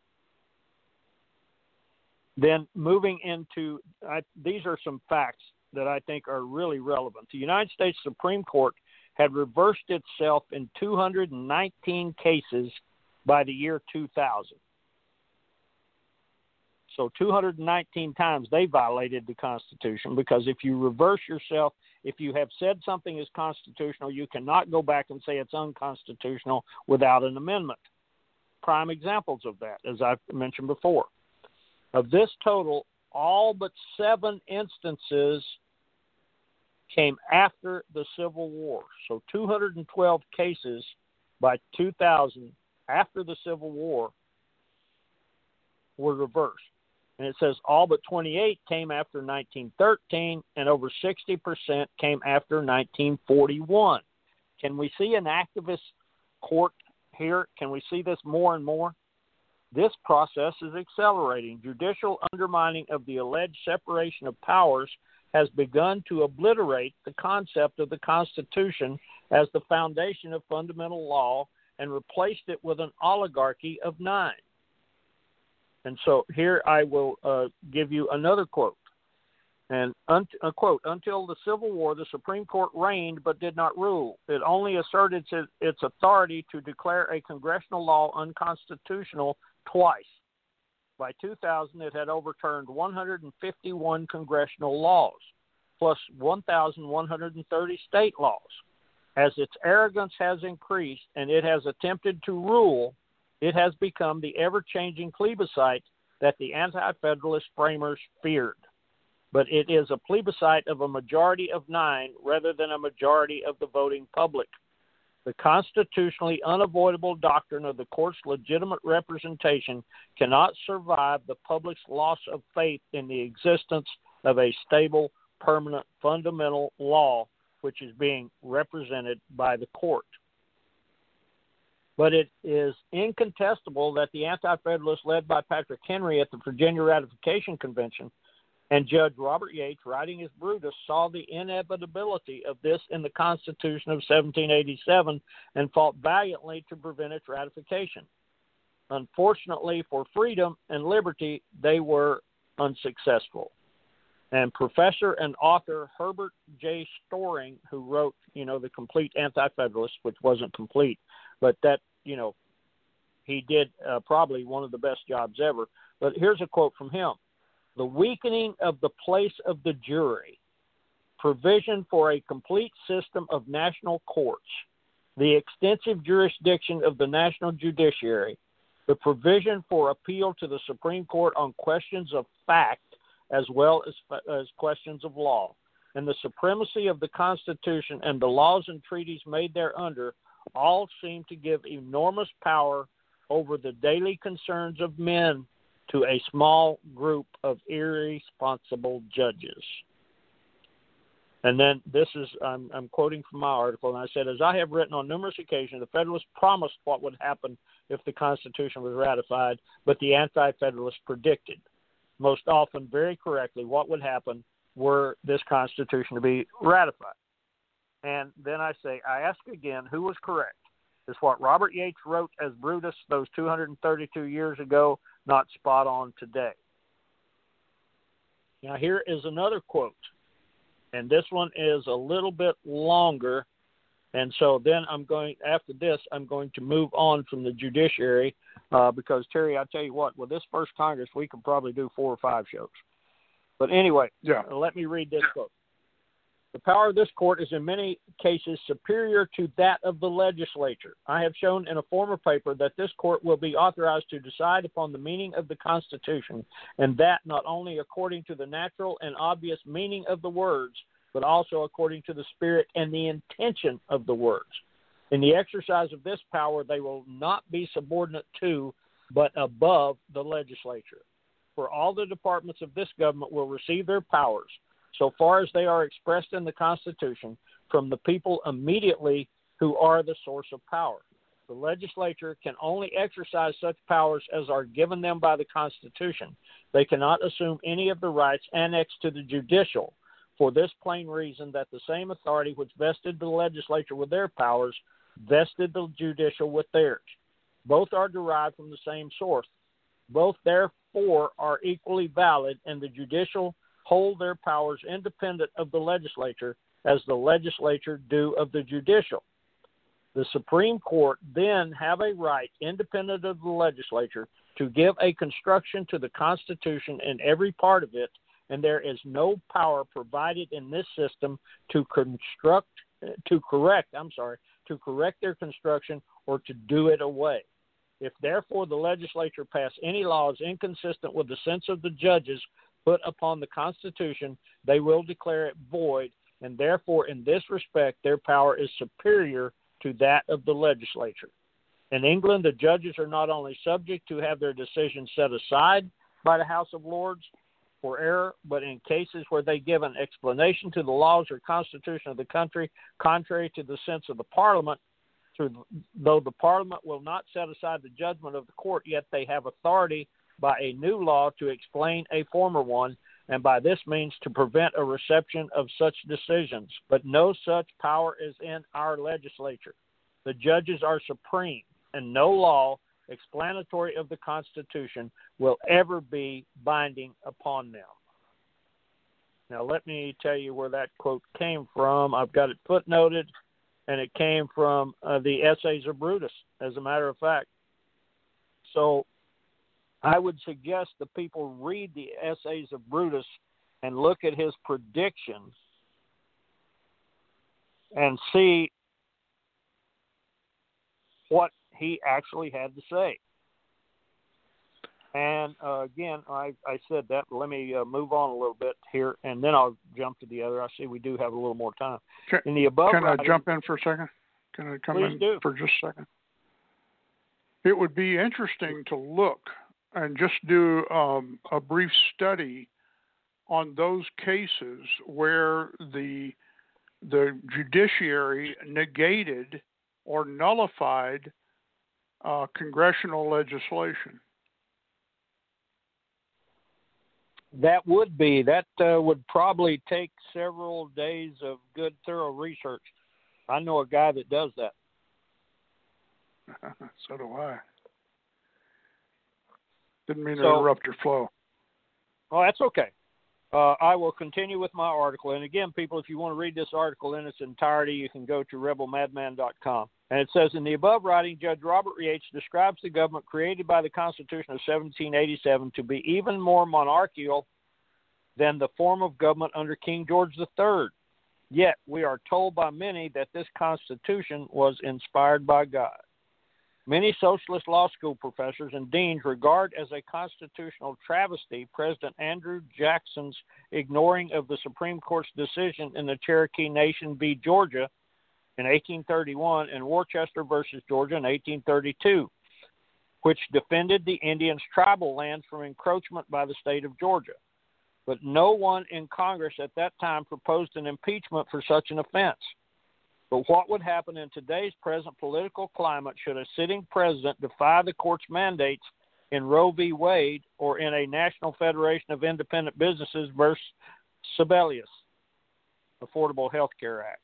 Then moving into, I, these are some facts that I think are really relevant. The United States Supreme Court had reversed itself in two hundred nineteen cases by the year two thousand. So two hundred nineteen times they violated the Constitution, because if you reverse yourself, if you have said something is constitutional, you cannot go back and say it's unconstitutional without an amendment. Prime examples of that, as I've mentioned before. Of this total, all but seven instances came after the Civil War. So two hundred twelve cases by two thousand after the Civil War were reversed. And it says all but twenty-eight came after nineteen thirteen, and over sixty percent came after nineteen forty-one. Can we see an activist court here? Can we see this more and more? This process is accelerating. Judicial undermining of the alleged separation of powers has begun to obliterate the concept of the Constitution as the foundation of fundamental law and replaced it with an oligarchy of nine. And so here I will uh, give you another quote. And un- a quote, until the Civil War, the Supreme Court reigned but did not rule. It only asserted its, its authority to declare a congressional law unconstitutional twice. By two thousand, it had overturned one hundred fifty-one congressional laws, plus one thousand one hundred thirty state laws. As its arrogance has increased and it has attempted to rule, it has become the ever-changing plebiscite that the anti-federalist framers feared. But it is a plebiscite of a majority of nine rather than a majority of the voting public. The constitutionally unavoidable doctrine of the court's legitimate representation cannot survive the public's loss of faith in the existence of a stable, permanent, fundamental law which is being represented by the court. But it is incontestable that the Anti-Federalists led by Patrick Henry at the Virginia Ratification Convention and Judge Robert Yates, writing as Brutus, saw the inevitability of this in the Constitution of seventeen eighty-seven and fought valiantly to prevent its ratification. Unfortunately for freedom and liberty, they were unsuccessful. And Professor and author Herbert J. Storing, who wrote, you know, The Complete Anti-Federalist, which wasn't complete, but that, you know, he did uh, probably one of the best jobs ever. But here's a quote from him. The weakening of the place of the jury, provision for a complete system of national courts, the extensive jurisdiction of the national judiciary, the provision for appeal to the Supreme Court on questions of fact as well as, as questions of law, and the supremacy of the Constitution and the laws and treaties made thereunder all seem to give enormous power over the daily concerns of men to a small group of irresponsible judges. And then this is, I'm, I'm quoting from my article, and I said, as I have written on numerous occasions, the Federalists promised what would happen if the Constitution was ratified, but the Anti-Federalists predicted, most often very correctly, what would happen were this Constitution to be ratified. And then I say, I ask again, who was correct? Is what Robert Yates wrote as Brutus those two hundred thirty-two years ago not spot on today? Now here is another quote, and this one is a little bit longer, and so then I'm going, after this, I'm going to move on from the judiciary uh, because, Terry, I tell you what, with this first Congress, we could probably do four or five shows. But anyway, yeah. Let me read this quote. The power of this court is in many cases superior to that of the legislature. I have shown in a former paper that this court will be authorized to decide upon the meaning of the Constitution, and that not only according to the natural and obvious meaning of the words, but also according to the spirit and the intention of the words. In the exercise of this power, they will not be subordinate to, but above the legislature. For all the departments of this government will receive their powers, so far as they are expressed in the Constitution, from the people immediately who are the source of power. The legislature can only exercise such powers as are given them by the Constitution. They cannot assume any of the rights annexed to the judicial, for this plain reason that the same authority which vested the legislature with their powers vested the judicial with theirs. Both are derived from the same source. Both, therefore, are equally valid, and the judicial hold their powers independent of the legislature as the legislature do of the judicial. The Supreme Court then have a right, independent of the legislature, to give a construction to the Constitution in every part of it, and there is no power provided in this system to construct, to correct, I'm sorry, to correct their construction or to do it away. If therefore the legislature pass any laws inconsistent with the sense of the judges put upon the Constitution, they will declare it void, and therefore in this respect their power is superior to that of the legislature. In England, the judges are not only subject to have their decisions set aside by the House of Lords for error, but in cases where they give an explanation to the laws or constitution of the country contrary to the sense of the Parliament, through, though the Parliament will not set aside the judgment of the court, yet they have authority by a new law to explain a former one, and by this means to prevent a reception of such decisions. But no such power is in our legislature. The judges are supreme, and no law explanatory of the Constitution will ever be binding upon them. Now, let me tell you where that quote came from. I've got it footnoted, and it came from uh, the Essays of Brutus, as a matter of fact. So, I would suggest the people read the essays of Brutus and look at his predictions and see what he actually had to say. And uh, again, I, I said that, but let me uh, move on a little bit here, and then I'll jump to the other. I see we do have a little more time. Can, in the above can I writing, jump in for a second? Can I come please in do. for just a second? It would be interesting to look and just do um, a brief study on those cases where the the judiciary negated or nullified uh, congressional legislation. That would be. That uh, would probably take several days of good, thorough research. I know a guy that does that. So do I. Didn't mean to So, interrupt your flow. Oh, that's okay. Uh, I will continue with my article. And again, people, if you want to read this article in its entirety, you can go to rebel madman dot com. And it says, in the above writing, Judge Robert Yates describes the government created by the Constitution of seventeen eighty-seven to be even more monarchical than the form of government under King George the Third. Yet we are told by many that this Constitution was inspired by God. Many socialist law school professors and deans regard as a constitutional travesty President Andrew Jackson's ignoring of the Supreme Court's decision in the Cherokee Nation v. Georgia in eighteen thirty-one and Worcester versus Georgia in eighteen thirty-two, which defended the Indians' tribal lands from encroachment by the state of Georgia. But no one in Congress at that time proposed an impeachment for such an offense. But what would happen in today's present political climate should a sitting president defy the court's mandates in Roe v. Wade or in a National Federation of Independent Businesses versus Sebelius, Affordable Health Care Act?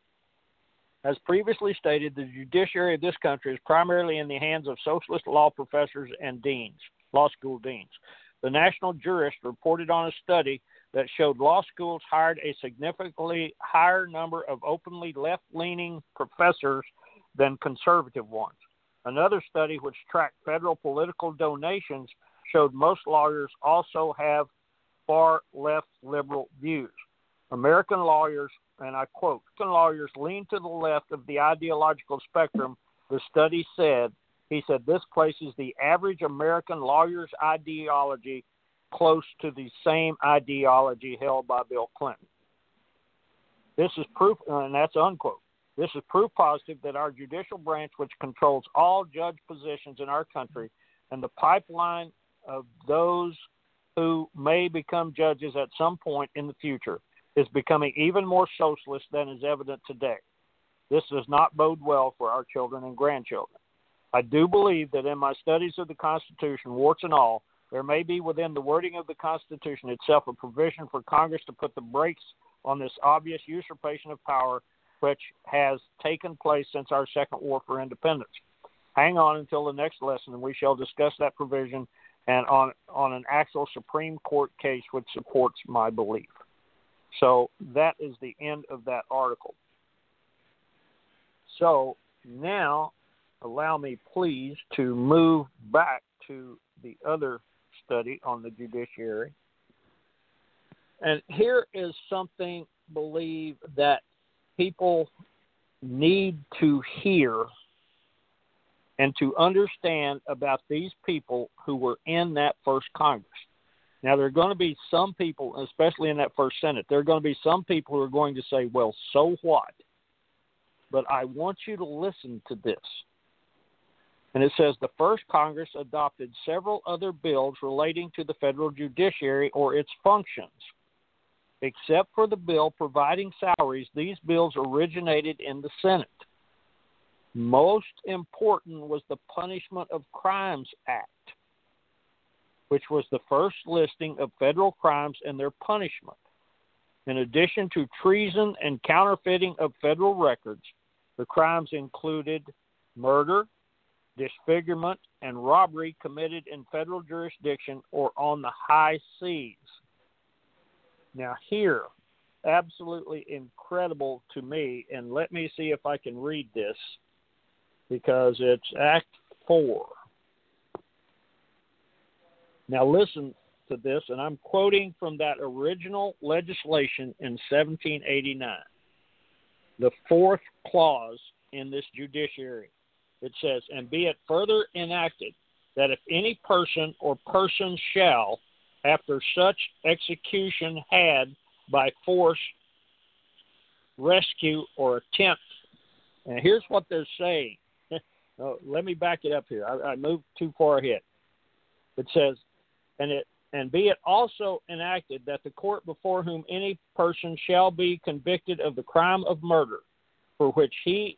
As previously stated, the judiciary of this country is primarily in the hands of socialist law professors and deans, law school deans. The National Jurist reported on a study that showed law schools hired a significantly higher number of openly left-leaning professors than conservative ones. Another study which tracked federal political donations showed most lawyers also have far left liberal views. American lawyers, and I quote, American lawyers lean to the left of the ideological spectrum, the study said. He said this places the average American lawyer's ideology close to the same ideology held by Bill Clinton. This is proof, and that's unquote. This is proof positive that our judicial branch, which controls all judge positions in our country, and the pipeline of those who may become judges at some point in the future, is becoming even more socialist than is evident today. This does not bode well for our children and grandchildren. I do believe that in my studies of the Constitution, warts and all, there may be within the wording of the Constitution itself a provision for Congress to put the brakes on this obvious usurpation of power which has taken place since our second war for independence. Hang on until the next lesson, and we shall discuss that provision and on, on an actual Supreme Court case which supports my belief. So that is the end of that article. So now allow me, please, to move back to the other study on the judiciary. And here is something, believe, that people need to hear and to understand about these people who were in that first Congress. Now, there are going to be some people, especially in that first Senate, there are going to be some people who are going to say, well, so what? But I want you to listen to this. And it says, the first Congress adopted several other bills relating to the federal judiciary or its functions. Except for the bill providing salaries, these bills originated in the Senate. Most important was the Punishment of Crimes Act, which was the first listing of federal crimes and their punishment. In addition to treason and counterfeiting of federal records, the crimes included murder, disfigurement, and robbery committed in federal jurisdiction or on the high seas. Now here, absolutely incredible to me, and let me see if I can read this, because it's Act four. Now listen to this, and I'm quoting from that original legislation in seventeen eighty-nine. The fourth clause in this judiciary. It says, and be it further enacted that if any person or persons shall, after such execution had by force, rescue, or attempt. And here's what they're saying. Oh, let me back it up here. I, I moved too far ahead. It says, and it and be it also enacted that the court before whom any person shall be convicted of the crime of murder, for which he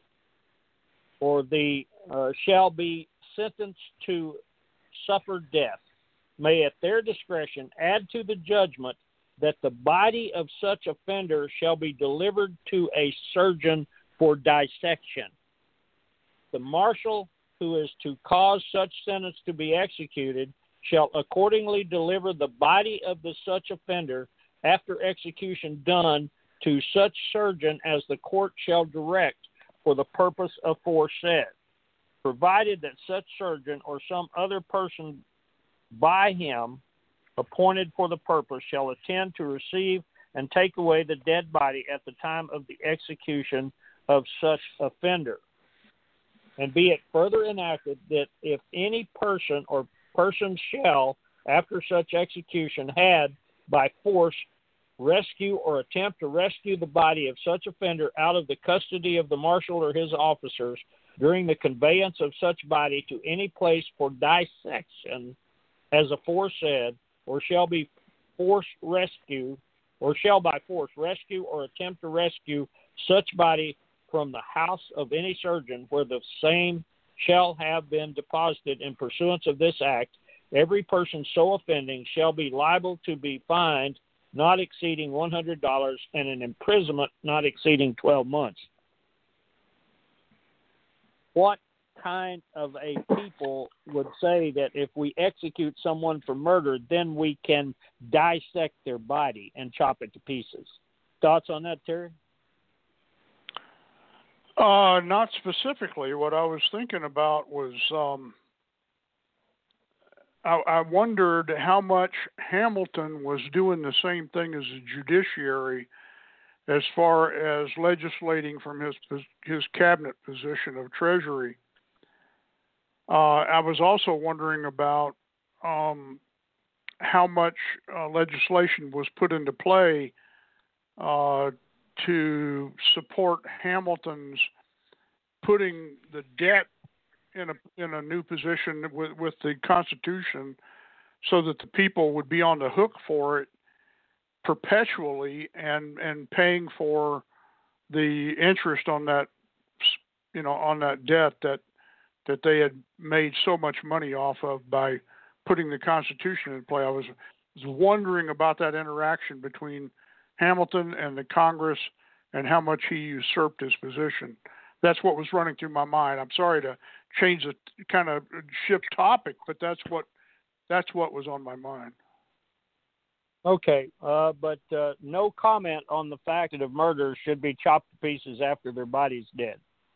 or the uh, shall be sentenced to suffer death, may at their discretion add to the judgment that the body of such offender shall be delivered to a surgeon for dissection. The marshal who is to cause such sentence to be executed shall accordingly deliver the body of the such offender after execution done to such surgeon as the court shall direct for the purpose aforesaid, provided that such surgeon or some other person by him appointed for the purpose shall attend to receive and take away the dead body at the time of the execution of such offender. And be it further enacted that if any person or person shall, after such execution, had by force rescue or attempt to rescue the body of such offender out of the custody of the marshal or his officers during the conveyance of such body to any place for dissection, as aforesaid, or shall be forced rescue, or shall by force rescue or attempt to rescue such body from the house of any surgeon where the same shall have been deposited in pursuance of this act, every person so offending shall be liable to be fined not exceeding one hundred dollars and an imprisonment not exceeding twelve months. What kind of a people would say that if we execute someone for murder, then we can dissect their body and chop it to pieces? Thoughts on that, Terry? Uh, not specifically. What I was thinking about was um, I, I wondered how much Hamilton was doing the same thing as the judiciary as far as legislating from his his cabinet position of Treasury. Uh, I was also wondering about um, how much uh, legislation was put into play uh, to support Hamilton's putting the debt in a in a new position with, with the Constitution, so that the people would be on the hook for it perpetually and and paying for the interest on that, you know, on that debt that that they had made so much money off of by putting the Constitution in play. I was, was wondering about that interaction between Hamilton and the Congress and how much he usurped his position. That's what was running through my mind. I'm sorry to change the kind of shift topic, but that's what that's what was on my mind. Okay, uh, but uh, no comment on the fact that murderers should be chopped to pieces after their body's dead.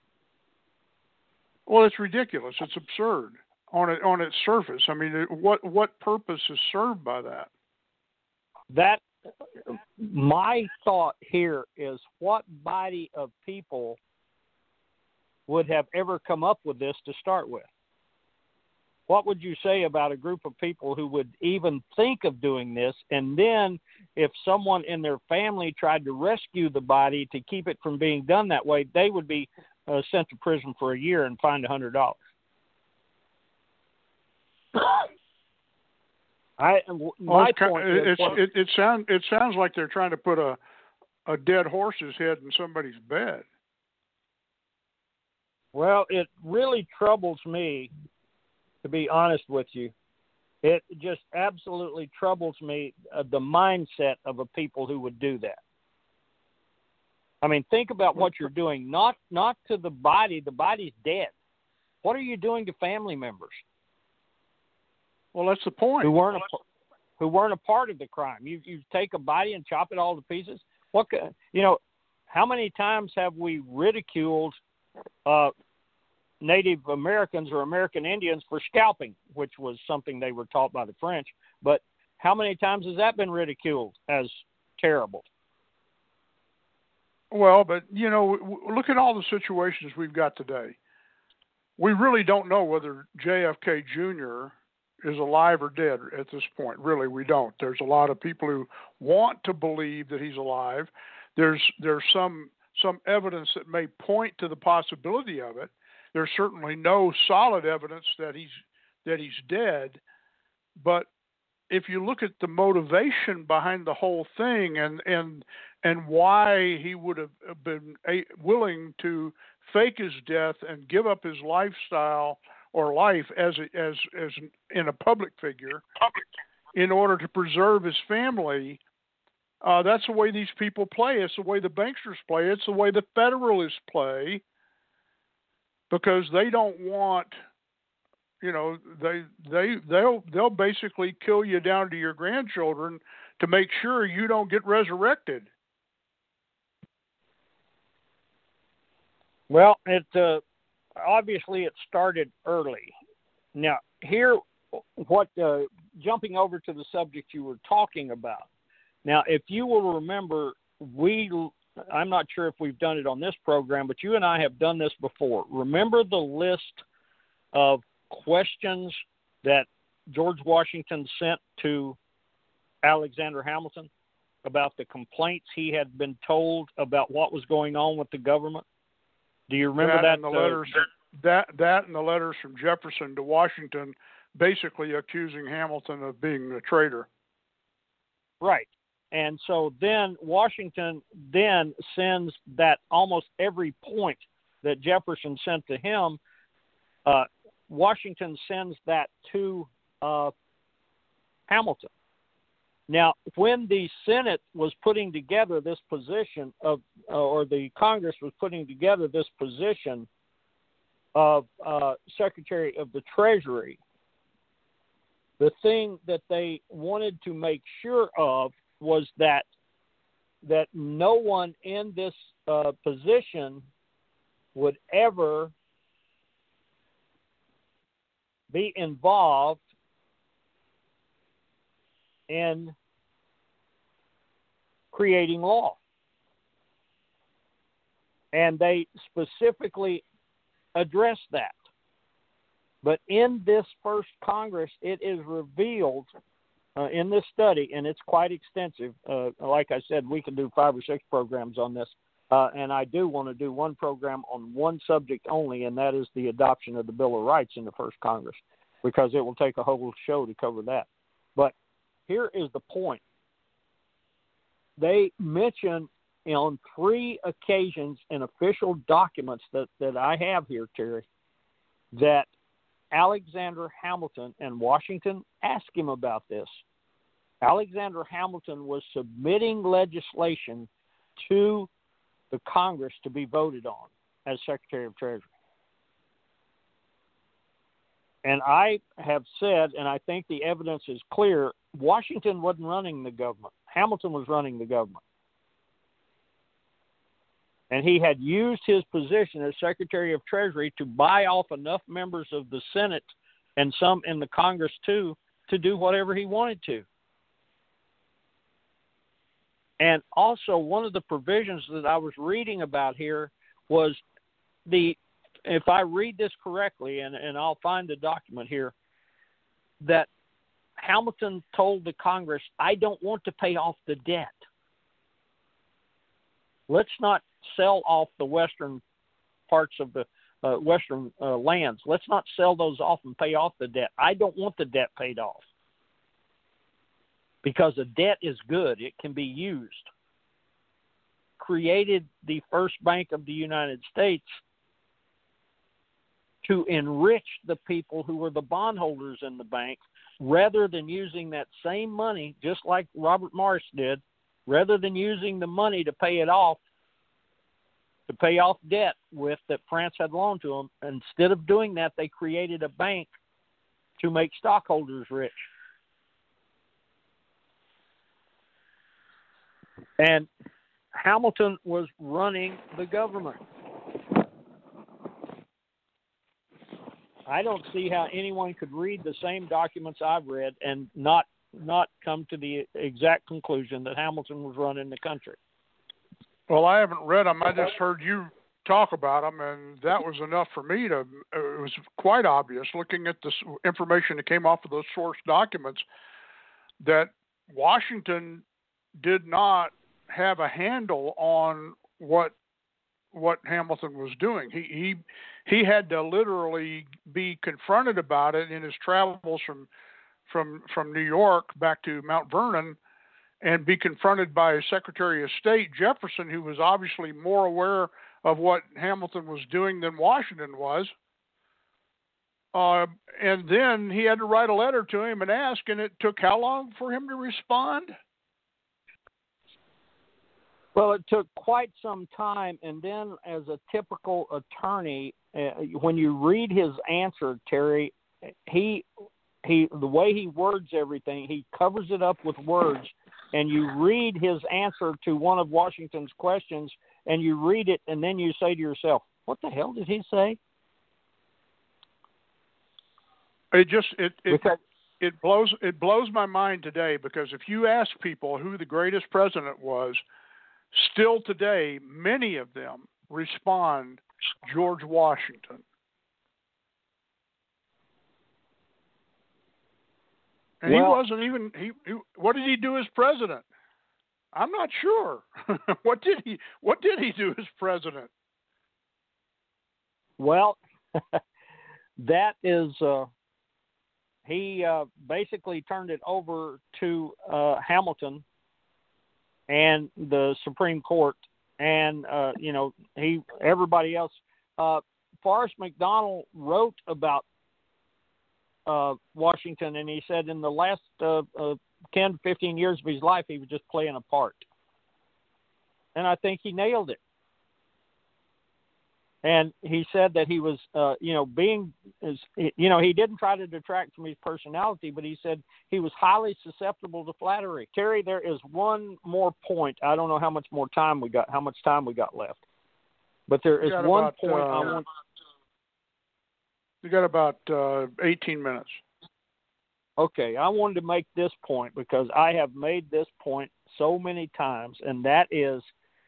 Well, it's ridiculous. It's absurd on it on its surface. I mean, what what purpose is served by that? That my thought here is, what body of people would have ever come up with this to start with? What would you say about a group of people who would even think of doing this? And then if someone in their family tried to rescue the body to keep it from being done that way, they would be uh, sent to prison for a year and fined one hundred dollars. I, my well, point it, is, it, it, sound, it sounds like they're trying to put a, a dead horse's head in somebody's bed. Well, it really troubles me, to be honest with you. It just absolutely troubles me, uh, the mindset of a people who would do that. I mean, think about what you're doing, not not to the body. The body's dead. What are you doing to family members? Well, that's the point. Who weren't a, who weren't a part of the crime. You you take a body and chop it all to pieces. What you know? How many times have we ridiculed uh, Native Americans or American Indians for scalping, which was something they were taught by the French? But how many times has that been ridiculed as terrible? Well, but, you know, w- look at all the situations we've got today. We really don't know whether J F K Junior is alive or dead at this point. Really, we don't. There's a lot of people who want to believe that he's alive. There's there's some some evidence that may point to the possibility of it. There's certainly no solid evidence that he's that he's dead. But if you look at the motivation behind the whole thing and and and why he would have been a, willing to fake his death and give up his lifestyle or life as a, as as in a public figure in order to preserve his family, uh, that's the way these people play. It's the way the banksters play. It's the way the Federalists play, because they don't want, you know, they they they'll they'll basically kill you down to your grandchildren to make sure you don't get resurrected. Well, it uh, obviously it started early. Now, here, what uh, jumping over to the subject you were talking about. Now, if you will remember, we I'm not sure if we've done it on this program, but you and I have done this before. Remember the list of questions that George Washington sent to Alexander Hamilton about the complaints he had been told about what was going on with the government? Do you remember that? that and the letters, uh, that that and the letters from Jefferson to Washington, basically accusing Hamilton of being a traitor. Right. And so then Washington then sends that almost every point that Jefferson sent to him, uh, Washington sends that to uh, Hamilton. Now, when the Senate was putting together this position of, uh, or the Congress was putting together this position of uh, Secretary of the Treasury, the thing that they wanted to make sure of was that that no one in this uh, position would ever be involved in creating law. And they specifically addressed that. But in this first Congress, it is revealed uh, in this study, and it's quite extensive. Uh, like I said, we can do five or six programs on this. Uh, and I do want to do one program on one subject only, and that is the adoption of the Bill of Rights in the first Congress, because it will take a whole show to cover that. But here is the point. They mention on three occasions in official documents that, that I have here, Terry, that Alexander Hamilton and Washington asked him about this. Alexander Hamilton was submitting legislation to the Congress to be voted on as Secretary of Treasury. And I have said, and I think the evidence is clear, Washington wasn't running the government. Hamilton was running the government. And he had used his position as Secretary of Treasury to buy off enough members of the Senate and some in the Congress too to do whatever he wanted to. And also, one of the provisions that I was reading about here was the, if I read this correctly, and, and I'll find the document here, that Hamilton told the Congress, I don't want to pay off the debt. Let's not sell off the western parts of the uh, western uh, lands. Let's not sell those off and pay off the debt. I don't want the debt paid off, because the debt is good. It can be used. Created the first bank of the United States to enrich the people who were the bondholders in the bank, rather than using that same money, just like Robert Morris did, rather than using the money to pay it off, to pay off debt with that France had loaned to them. Instead of doing that, they created a bank to make stockholders rich. And Hamilton was running the government. I don't see how anyone could read the same documents I've read and not not come to the exact conclusion that Hamilton was running the country. Well, I haven't read them. I just heard you talk about them, and that was enough for me to, it was quite obvious looking at the information that came off of those source documents that Washington did not have a handle on what what Hamilton was doing. He he he had to literally be confronted about it in his travels from from from New York back to Mount Vernon, and be confronted by Secretary of State Jefferson, who was obviously more aware of what Hamilton was doing than Washington was. Uh, and then he had to write a letter to him and ask, and it took how long for him to respond? Well, it took quite some time, and then as a typical attorney, uh, when you read his answer, Terry, he he the way he words everything, he covers it up with words, and you read his answer to one of Washington's questions, and you read it, and then you say to yourself, what the hell did he say? It just it it, Because, it blows it blows my mind today, because if you ask people who the greatest president was, still today many of them respond George Washington. And well, he wasn't even he, he. What did he do as president? I'm not sure. what did he What did he do as president? Well, that is. Uh, he uh, basically turned it over to uh, Hamilton and the Supreme Court, and uh, you know he everybody else. Uh, Forrest McDonald wrote about uh, Washington, and he said in the last uh, uh, ten to fifteen years of his life, he was just playing a part. And I think he nailed it. And he said that he was, uh, you know, being, you know, he didn't try to detract from his personality, but he said he was highly susceptible to flattery. Terry, there is one more point. I don't know how much more time we got, how much time we got left. But there is one about, point uh, I want. You got about uh, eighteen minutes. Okay, I wanted to make this point because I have made this point so many times, and that is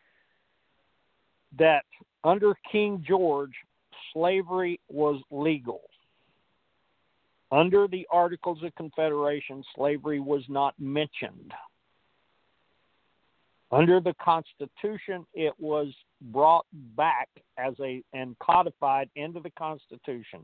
that under King George, slavery was legal. Under the Articles of Confederation, slavery was not mentioned. Under the Constitution, it was brought back as a and codified into the Constitution.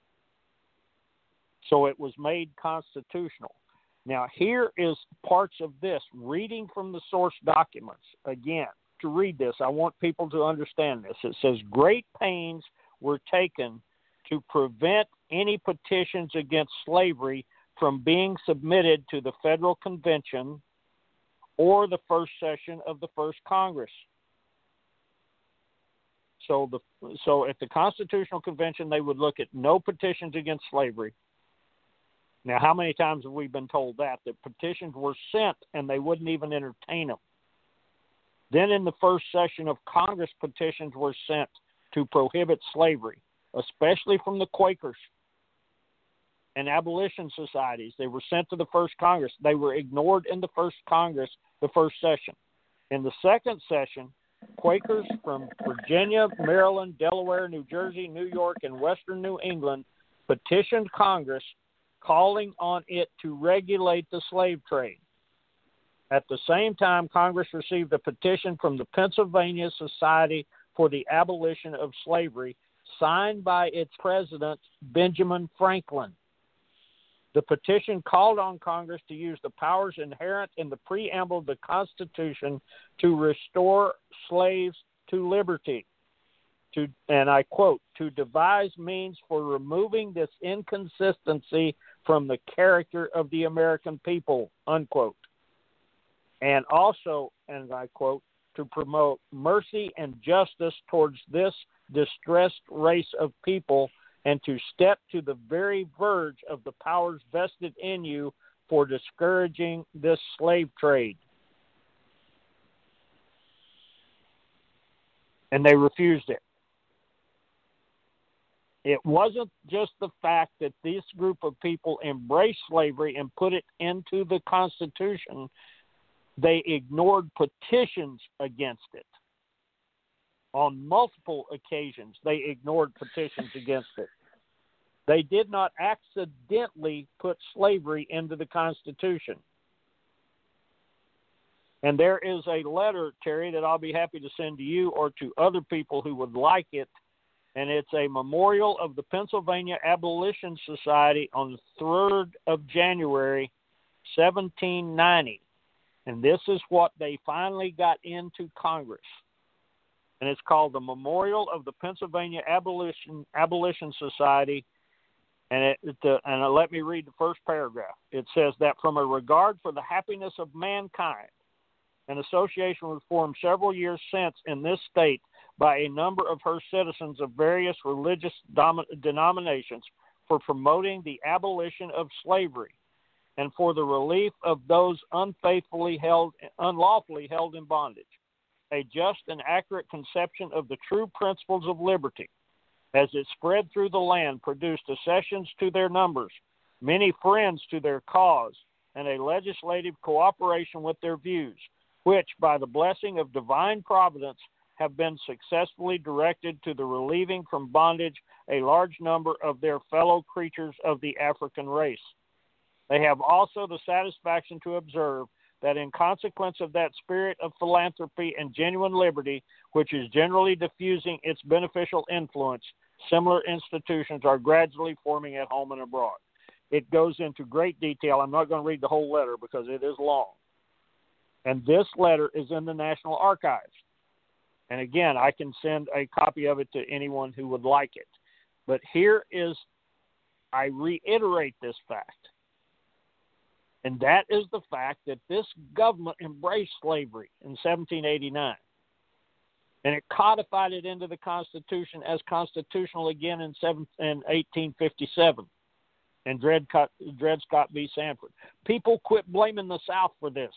So it was made constitutional. Now, here is parts of this, reading from the source documents. Again, to read this, I want people to understand this. It says, great pains were taken to prevent any petitions against slavery from being submitted to the Federal Convention or the first session of the first Congress. So, the, so at the Constitutional Convention, they would look at no petitions against slavery. Now, how many times have we been told that? That petitions were sent and they wouldn't even entertain them. Then in the first session of Congress, petitions were sent to prohibit slavery, especially from the Quakers and abolition societies. They were sent to the first Congress. They were ignored in the first Congress, the first session. In the second session, Quakers from Virginia, Maryland, Delaware, New Jersey, New York, and Western New England petitioned Congress calling on it to regulate the slave trade. At the same time, Congress received a petition from the Pennsylvania Society for the Abolition of Slavery, signed by its president, Benjamin Franklin. The petition called on Congress to use the powers inherent in the preamble of the Constitution to restore slaves to liberty. To, and I quote, to devise means for removing this inconsistency from the character of the American people, unquote. And also, and I quote, to promote mercy and justice towards this distressed race of people and to step to the very verge of the powers vested in you for discouraging this slave trade. And they refused it. it wasn't just the fact that this group of people embraced slavery and put it into the Constitution. They ignored petitions against it. On multiple occasions, they ignored petitions against it. They did not accidentally put slavery into the Constitution. And there is a letter, Terry, that I'll be happy to send to you or to other people who would like it. And it's a memorial of the Pennsylvania Abolition Society on the third of January, seventeen ninety. And this is what they finally got into Congress. And it's called the Memorial of the Pennsylvania Abolition Abolition Society. And it, it uh, and uh, let me read the first paragraph. It says that from a regard for the happiness of mankind, an association was formed several years since in this state by a number of her citizens of various religious dom- denominations for promoting the abolition of slavery and for the relief of those unfaithfully held, unlawfully held in bondage. A just and accurate conception of the true principles of liberty, as it spread through the land, produced accessions to their numbers, many friends to their cause, and a legislative cooperation with their views, which, by the blessing of divine providence, have been successfully directed to the relieving from bondage a large number of their fellow creatures of the African race. They have also the satisfaction to observe that in consequence of that spirit of philanthropy and genuine liberty, which is generally diffusing its beneficial influence, similar institutions are gradually forming at home and abroad. It goes into great detail. I'm not going to read the whole letter because it is long. And this letter is in the National Archives. And again, I can send a copy of it to anyone who would like it. But here is, I reiterate this fact. And that is the fact that this government embraced slavery in seventeen eighty-nine. And it codified it into the Constitution as constitutional again in, seven, in eighteen fifty-seven. And Dred, Dred Scott v. Sanford. People quit blaming the South for this.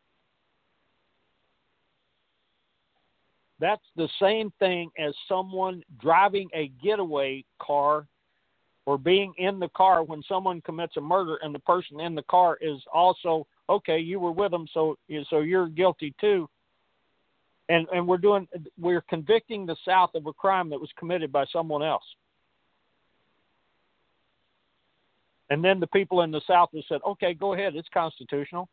That's the same thing as someone driving a getaway car or being in the car when someone commits a murder and the person in the car is also, okay, you were with them, so so you're guilty too. And and we're doing we're convicting the South of a crime that was committed by someone else. And then the people in the South have said, okay, go ahead, it's constitutional.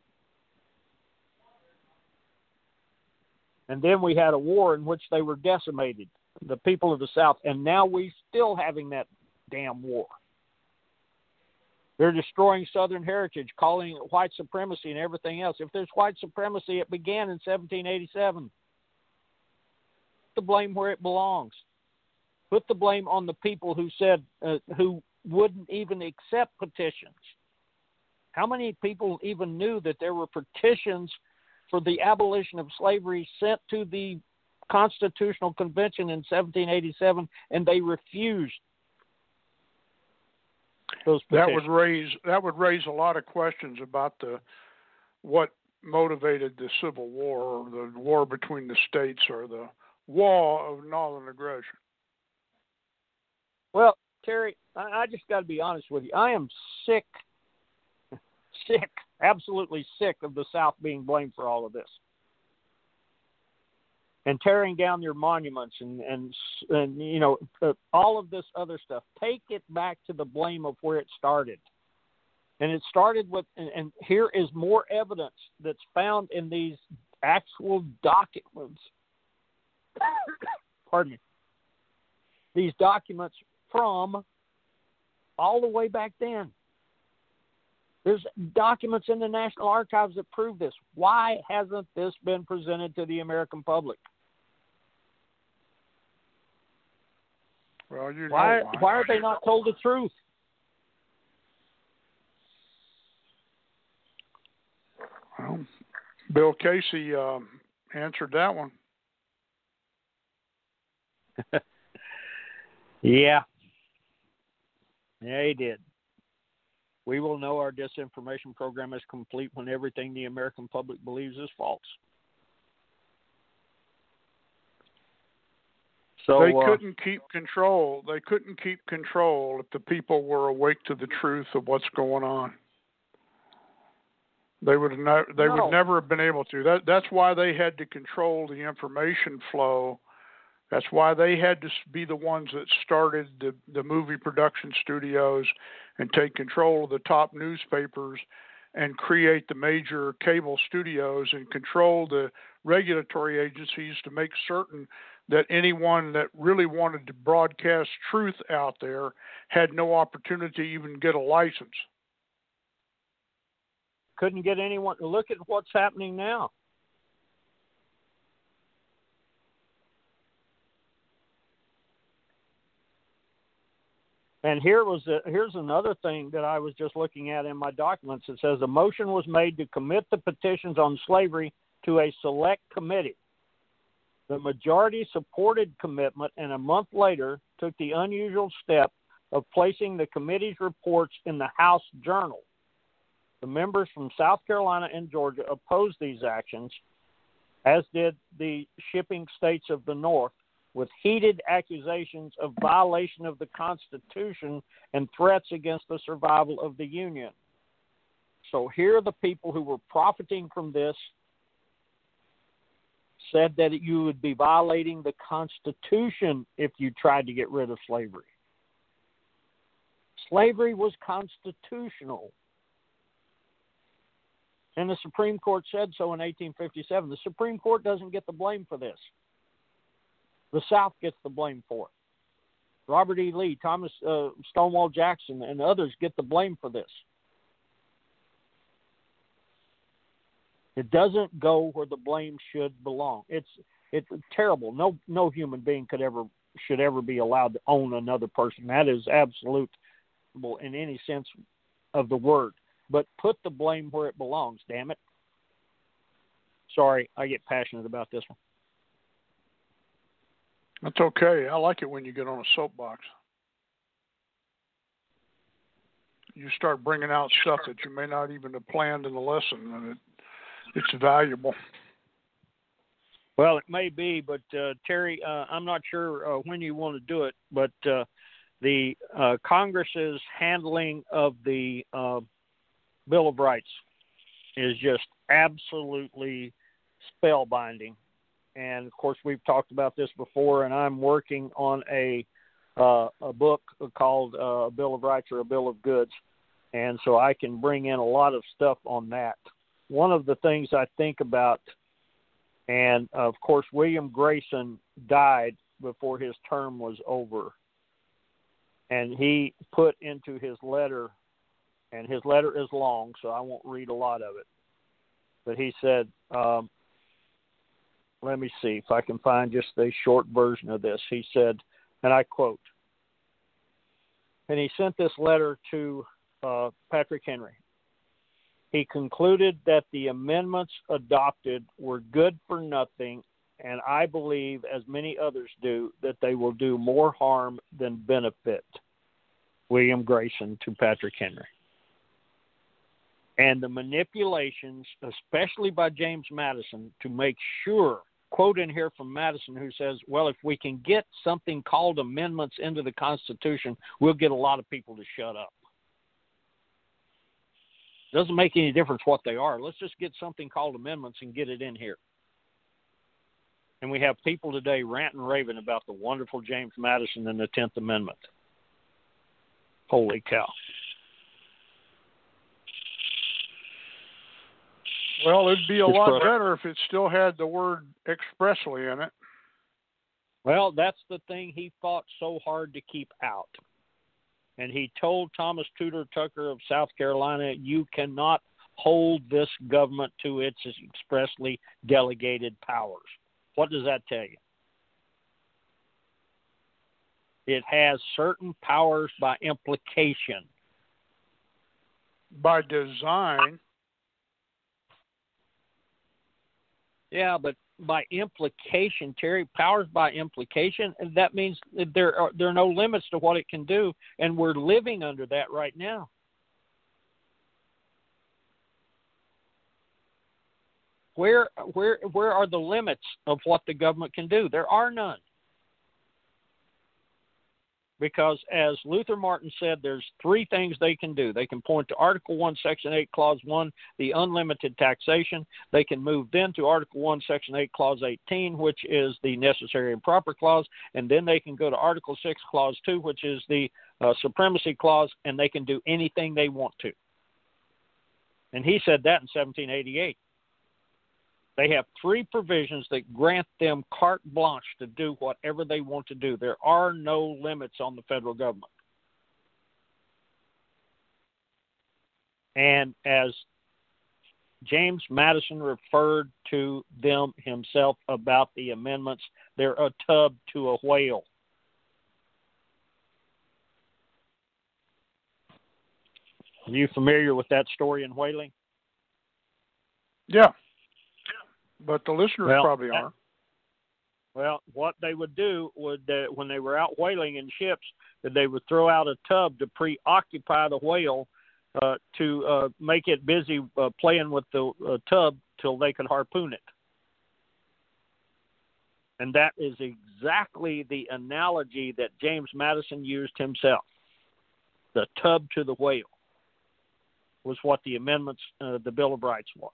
And then we had a war in which they were decimated, the people of the South, and now we're still having that damn war. They're destroying Southern heritage, calling it white supremacy and everything else. If there's white supremacy, it began in seventeen eighty-seven. Put the blame where it belongs. Put the blame on the people who said, uh, who wouldn't even accept petitions. How many people even knew that there were petitions for the abolition of slavery sent to the Constitutional Convention in seventeen eighty-seven, and they refused those petitions? That would raise that would raise a lot of questions about the what motivated the Civil War, or the war between the states, or the war of Northern aggression. Well, Terry, I, I just got to be honest with you. I am sick, sick, absolutely sick of the South being blamed for all of this. And tearing down their monuments and, and, and you know, uh, all of this other stuff. Take it back to the blame of where it started. And it started with, and, and here is more evidence that's found in these actual documents. Pardon me. These documents from all the way back then. There's documents in the National Archives that prove this. Why hasn't this been presented to the American public? Well, you know why, why. why are they not told the truth? Well, Bill Casey uh, answered that one. Yeah. Yeah, he did. We will know our disinformation program is complete when everything the American public believes is false. So they uh, couldn't keep control. They couldn't keep control if the people were awake to the truth of what's going on. They would have ne- they no. would never have been able to. That that's why they had to control the information flow. That's why they had to be the ones that started the, the movie production studios and take control of the top newspapers and create the major cable studios and control the regulatory agencies to make certain that anyone that really wanted to broadcast truth out there had no opportunity to even get a license. Couldn't get anyone. Look at what's happening now. And here was a, here's another thing that I was just looking at in my documents. It says a motion was made to commit the petitions on slavery to a select committee. The majority supported commitment, and a month later took the unusual step of placing the committee's reports in the House Journal. The members from South Carolina and Georgia opposed these actions, as did the shipping states of the North, with heated accusations of violation of the Constitution and threats against the survival of the Union. So here are the people who were profiting from this, said that you would be violating the Constitution if you tried to get rid of slavery. Slavery was constitutional. And the Supreme Court said so in eighteen fifty-seven. The Supreme Court doesn't get the blame for this. The South gets the blame for it. Robert E. Lee, Thomas uh, Stonewall Jackson, and others get the blame for this. It doesn't go where the blame should belong. It's it's terrible. No no human being could ever should ever be allowed to own another person. That is absolute in any sense of the word. But put the blame where it belongs, damn it. Sorry, I get passionate about this one. That's okay. I like it when you get on a soapbox. You start bringing out stuff that you may not even have planned in the lesson, and it, it's valuable. Well, it may be, but uh, Terry, uh, I'm not sure uh, when you want to do it, but uh, the uh, Congress's handling of the uh, Bill of Rights is just absolutely spellbinding. And, of course, we've talked about this before, and I'm working on a uh, a book called uh, A Bill of Rights or A Bill of Goods, and so I can bring in a lot of stuff on that. One of the things I think about, and, of course, William Grayson died before his term was over, and he put into his letter, and his letter is long, so I won't read a lot of it, but he said, um, let me see if I can find just a short version of this. He said, and I quote, and he sent this letter to uh, Patrick Henry. He concluded that the amendments adopted were good for nothing, and I believe, as many others do, that they will do more harm than benefit. William Grayson to Patrick Henry. And the manipulations, especially by James Madison, to make sure, quote in here from Madison, who says, well, if we can get something called amendments into the Constitution, we'll get a lot of people to shut up. Doesn't make any difference what they are. Let's just get something called amendments and get it in here. And we have people today ranting and raving about the wonderful James Madison and the tenth Amendment. Holy cow. Well, it'd be a lot better if it still had the word expressly in it. Well, that's the thing he fought so hard to keep out. And he told Thomas Tudor Tucker of South Carolina, you cannot hold this government to its expressly delegated powers. What does that tell you? It has certain powers by implication. By design. Yeah, but by implication, Terry, powers by implication, that means that there are there are no limits to what it can do, and we're living under that right now. Where where where are the limits of what the government can do? There are none. Because as Luther Martin said, there's three things they can do. They can point to Article one, Section eight, Clause one, the unlimited taxation. They can move then to Article one, Section eight, Clause eighteen, which is the necessary and proper clause. And then they can go to Article six, Clause two, which is the uh, supremacy clause, and they can do anything they want to. And he said that in seventeen eighty-eight. They have three provisions that grant them carte blanche to do whatever they want to do. There are no limits on the federal government. And as James Madison referred to them himself about the amendments, they're a tub to a whale. Are you familiar with that story in whaling? Yeah. But the listeners well, probably that, aren't. Well, what they would do would, uh, when they were out whaling in ships, that they would throw out a tub to preoccupy the whale uh, to uh, make it busy uh, playing with the uh, tub till they could harpoon it. And that is exactly the analogy that James Madison used himself. The tub to the whale was what the amendments, uh, the Bill of Rights was.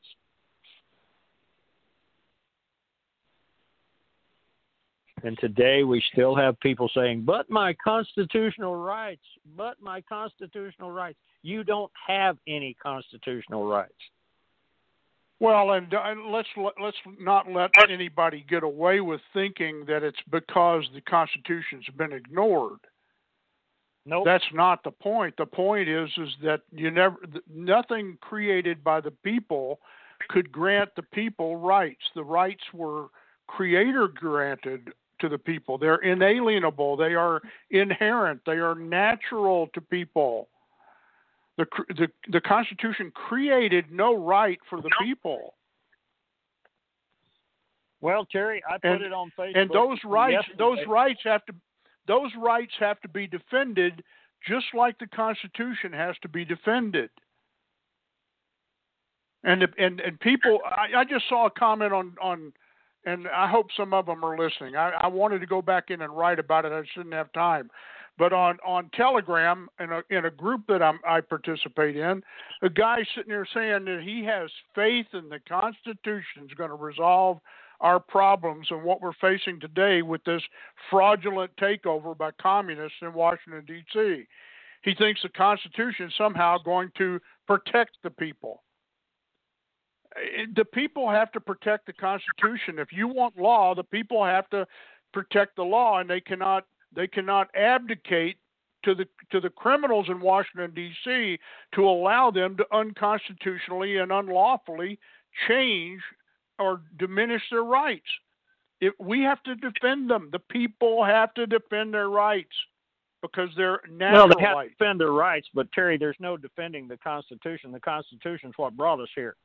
And today we still have people saying, but my constitutional rights, but my constitutional rights. You don't have any constitutional rights. Well, and uh, let's let's not let anybody get away with thinking that it's because the Constitution's been ignored. No, nope. That's not the point. The point is is that you never nothing created by the people could grant the people rights. The rights were creator granted to the people. They're inalienable. They are inherent. They are natural to people. The the the Constitution created no right for the people. Well, Terry, I put and, it on Facebook. And those rights, yesterday. those rights have to, those rights have to be defended, just like the Constitution has to be defended. And and and people, I, I just saw a comment on on. And I hope some of them are listening. I, I wanted to go back in and write about it. I just didn't have time. But on, on Telegram, in a, in a group that I'm, I participate in, a guy sitting there saying that he has faith in the Constitution is going to resolve our problems and what we're facing today with this fraudulent takeover by communists in Washington, D C He thinks the Constitution is somehow going to protect the people. The people have to protect the Constitution. If you want law, the people have to protect the law, and they cannot they cannot abdicate to the to the criminals in Washington, D C to allow them to unconstitutionally and unlawfully change or diminish their rights. If we have to defend them, the people have to defend their rights because they're natural Well, they have rights. to defend their rights, but Terry, there's no defending the Constitution. The Constitution is what brought us here.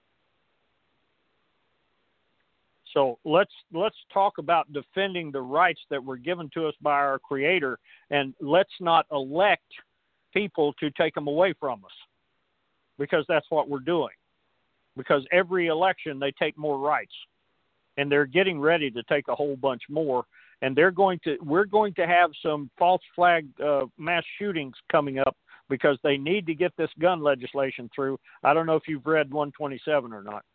So let's let's talk about defending the rights that were given to us by our Creator, and let's not elect people to take them away from us, because that's what we're doing. Because every election they take more rights, and they're getting ready to take a whole bunch more. And they're going to we're going to have some false flag uh, mass shootings coming up because they need to get this gun legislation through. I don't know if you've read one twenty-seven or not.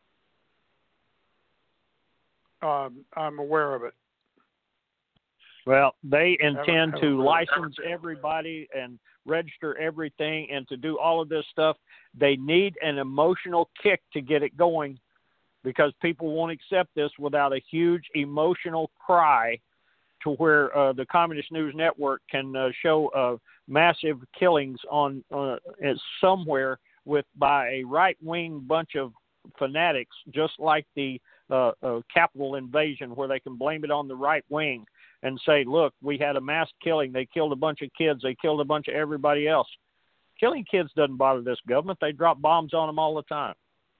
Um, I'm aware of it. Well, they intend haven't, to haven't license everybody and register everything and to do all of this stuff. They need an emotional kick to get it going because people won't accept this without a huge emotional cry to where uh, the Communist News Network can uh, show uh, massive killings on uh, somewhere with by a right-wing bunch of fanatics, just like the uh, uh, Capitol invasion, where they can blame it on the right wing and say, look, we had a mass killing. They killed a bunch of kids. They killed a bunch of everybody else. Killing kids doesn't bother this government. They drop bombs on them all the time.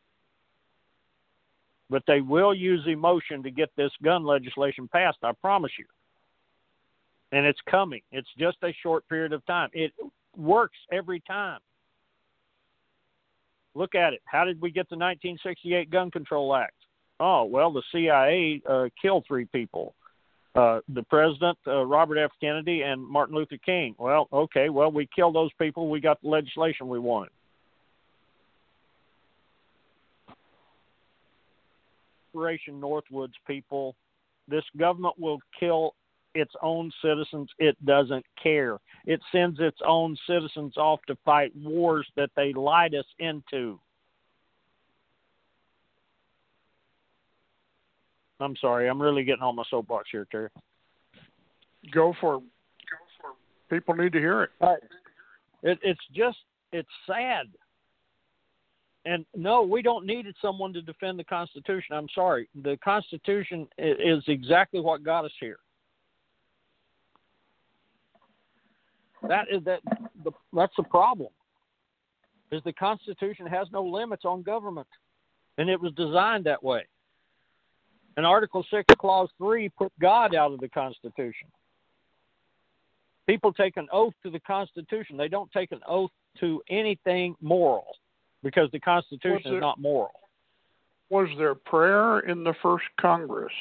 But they will use emotion to get this gun legislation passed, I promise you. And it's coming. It's just a short period of time. It works every time. Look at it. How did we get the nineteen sixty-eight Gun Control Act? Oh, well, the C I A uh, killed three people. Uh, the president, uh, Robert F. Kennedy, and Martin Luther King. Well, okay, well, we killed those people. We got the legislation we wanted. Operation Northwoods, people, this government will kill its own citizens. It doesn't care. It sends its own citizens off to fight wars that they lied us into. I'm sorry. I'm really getting on my soapbox here, Terry. Go for it. Go for it. People need to hear it. Uh, it. It's just, it's sad. And no, we don't need someone to defend the Constitution. I'm sorry. The Constitution is exactly what got us here. That is that. The, that's the problem. Is the Constitution has no limits on government, and it was designed that way. And Article Six, Clause Three, put God out of the Constitution. People take an oath to the Constitution. They don't take an oath to anything moral, because the Constitution there, is not moral. Was there prayer in the first Congress?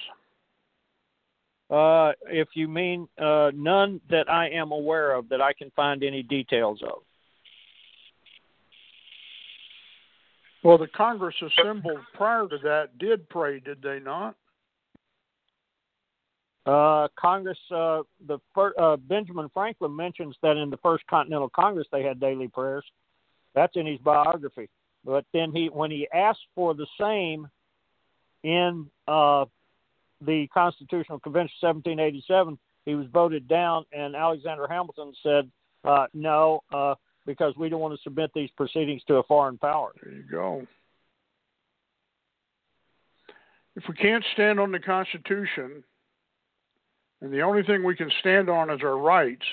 Uh, if you mean uh, none that I am aware of, that I can find any details of. Well, the Congress assembled prior to that did pray, did they not? Uh, Congress, uh, the fir- uh, Benjamin Franklin mentions that in the First Continental Congress they had daily prayers. That's in his biography. But then he, when he asked for the same in uh, the Constitutional Convention seventeen eighty-seven, he was voted down, and Alexander Hamilton said, uh, no, uh, because we don't want to submit these proceedings to a foreign power. There you go. If we can't stand on the Constitution, and the only thing we can stand on is our rights.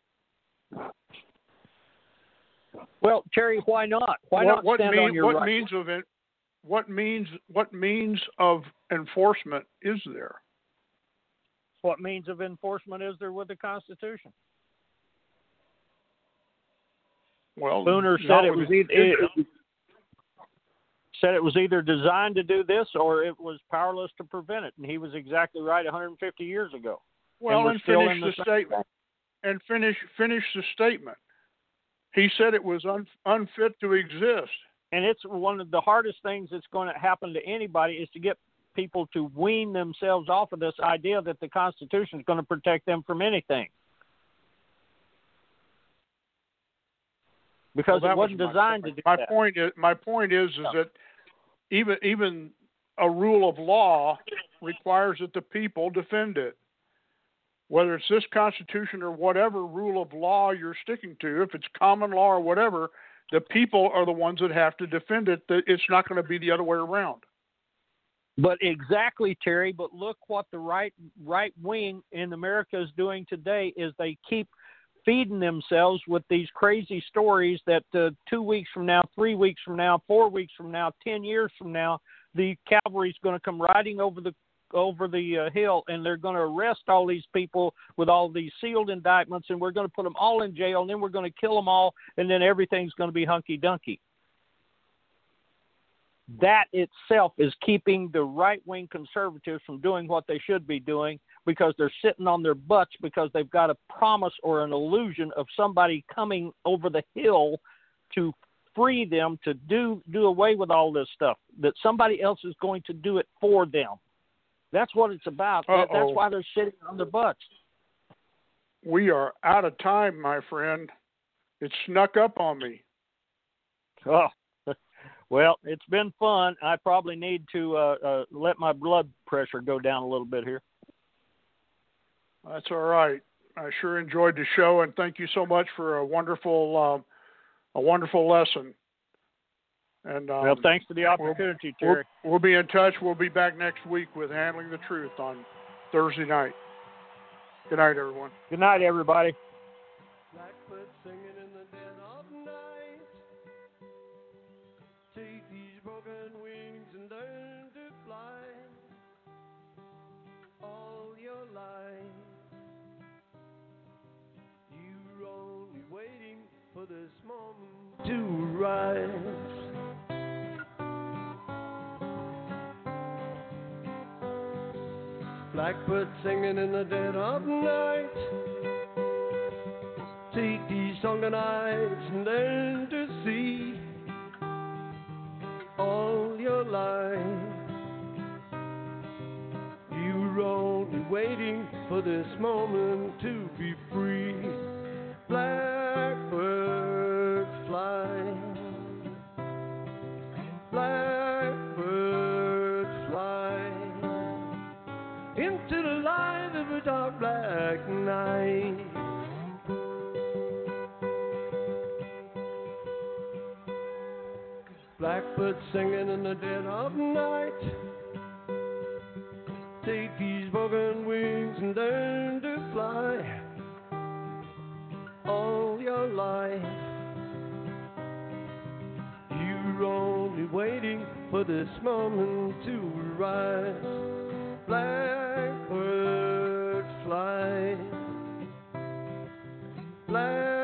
Well, Terry, why not? Why what, not what stand mean, on your what rights? Means of it, what means what means of enforcement is there? What means of enforcement is there with the Constitution? Well, Spooner said it was either it, said it was either designed to do this or it was powerless to prevent it, and he was exactly right one hundred fifty years ago. Well, and, and finish the, the statement. And finish finish the statement. He said it was un, unfit to exist. And it's one of the hardest things that's going to happen to anybody is to get people to wean themselves off of this idea that the Constitution is going to protect them from anything. Because well, it wasn't was designed point. to do my that. Point is, my point is, is yeah. that even even a rule of law requires that the people defend it. Whether it's this Constitution or whatever rule of law you're sticking to, if it's common law or whatever, the people are the ones that have to defend it. It's not going to be the other way around. But exactly, Terry, but look what the right right wing in America is doing today is they keep feeding themselves with these crazy stories that uh, two weeks from now, three weeks from now, four weeks from now, ten years from now, the cavalry's going to come riding over the over the uh, hill, and they're going to arrest all these people with all these sealed indictments, and we're going to put them all in jail, and then we're going to kill them all, and then everything's going to be hunky-dunky. That itself is keeping the right-wing conservatives from doing what they should be doing because they're sitting on their butts because they've got a promise or an illusion of somebody coming over the hill to free them, to do, do away with all this stuff, that somebody else is going to do it for them. That's what it's about. Uh-oh. That's why they're sitting on their butts. We are out of time, my friend. It snuck up on me. Oh, well, it's been fun. I probably need to uh, uh, let my blood pressure go down a little bit here. That's all right. I sure enjoyed the show, and thank you so much for a wonderful, uh, a wonderful lesson. And um, well, thanks for the opportunity, we'll, Terry. We'll, we'll be in touch. We'll be back next week with Handling the Truth on Thursday night. Good night, everyone. Good night, everybody. Blackbird singing in the dead of night. Take these broken wings and learn to fly. All your life, you're only waiting for this moment to rise. Blackbird singing in the dead of night. Take these longer nights and learn to see all your life. You're only waiting for this moment to be free. Blackbird fly, blackbird fly into the light of a dark black night. Blackbird singing in the dead of night. Take these broken wings and learn to fly all your life. You're only waiting for this moment to rise. Blackbird fly, black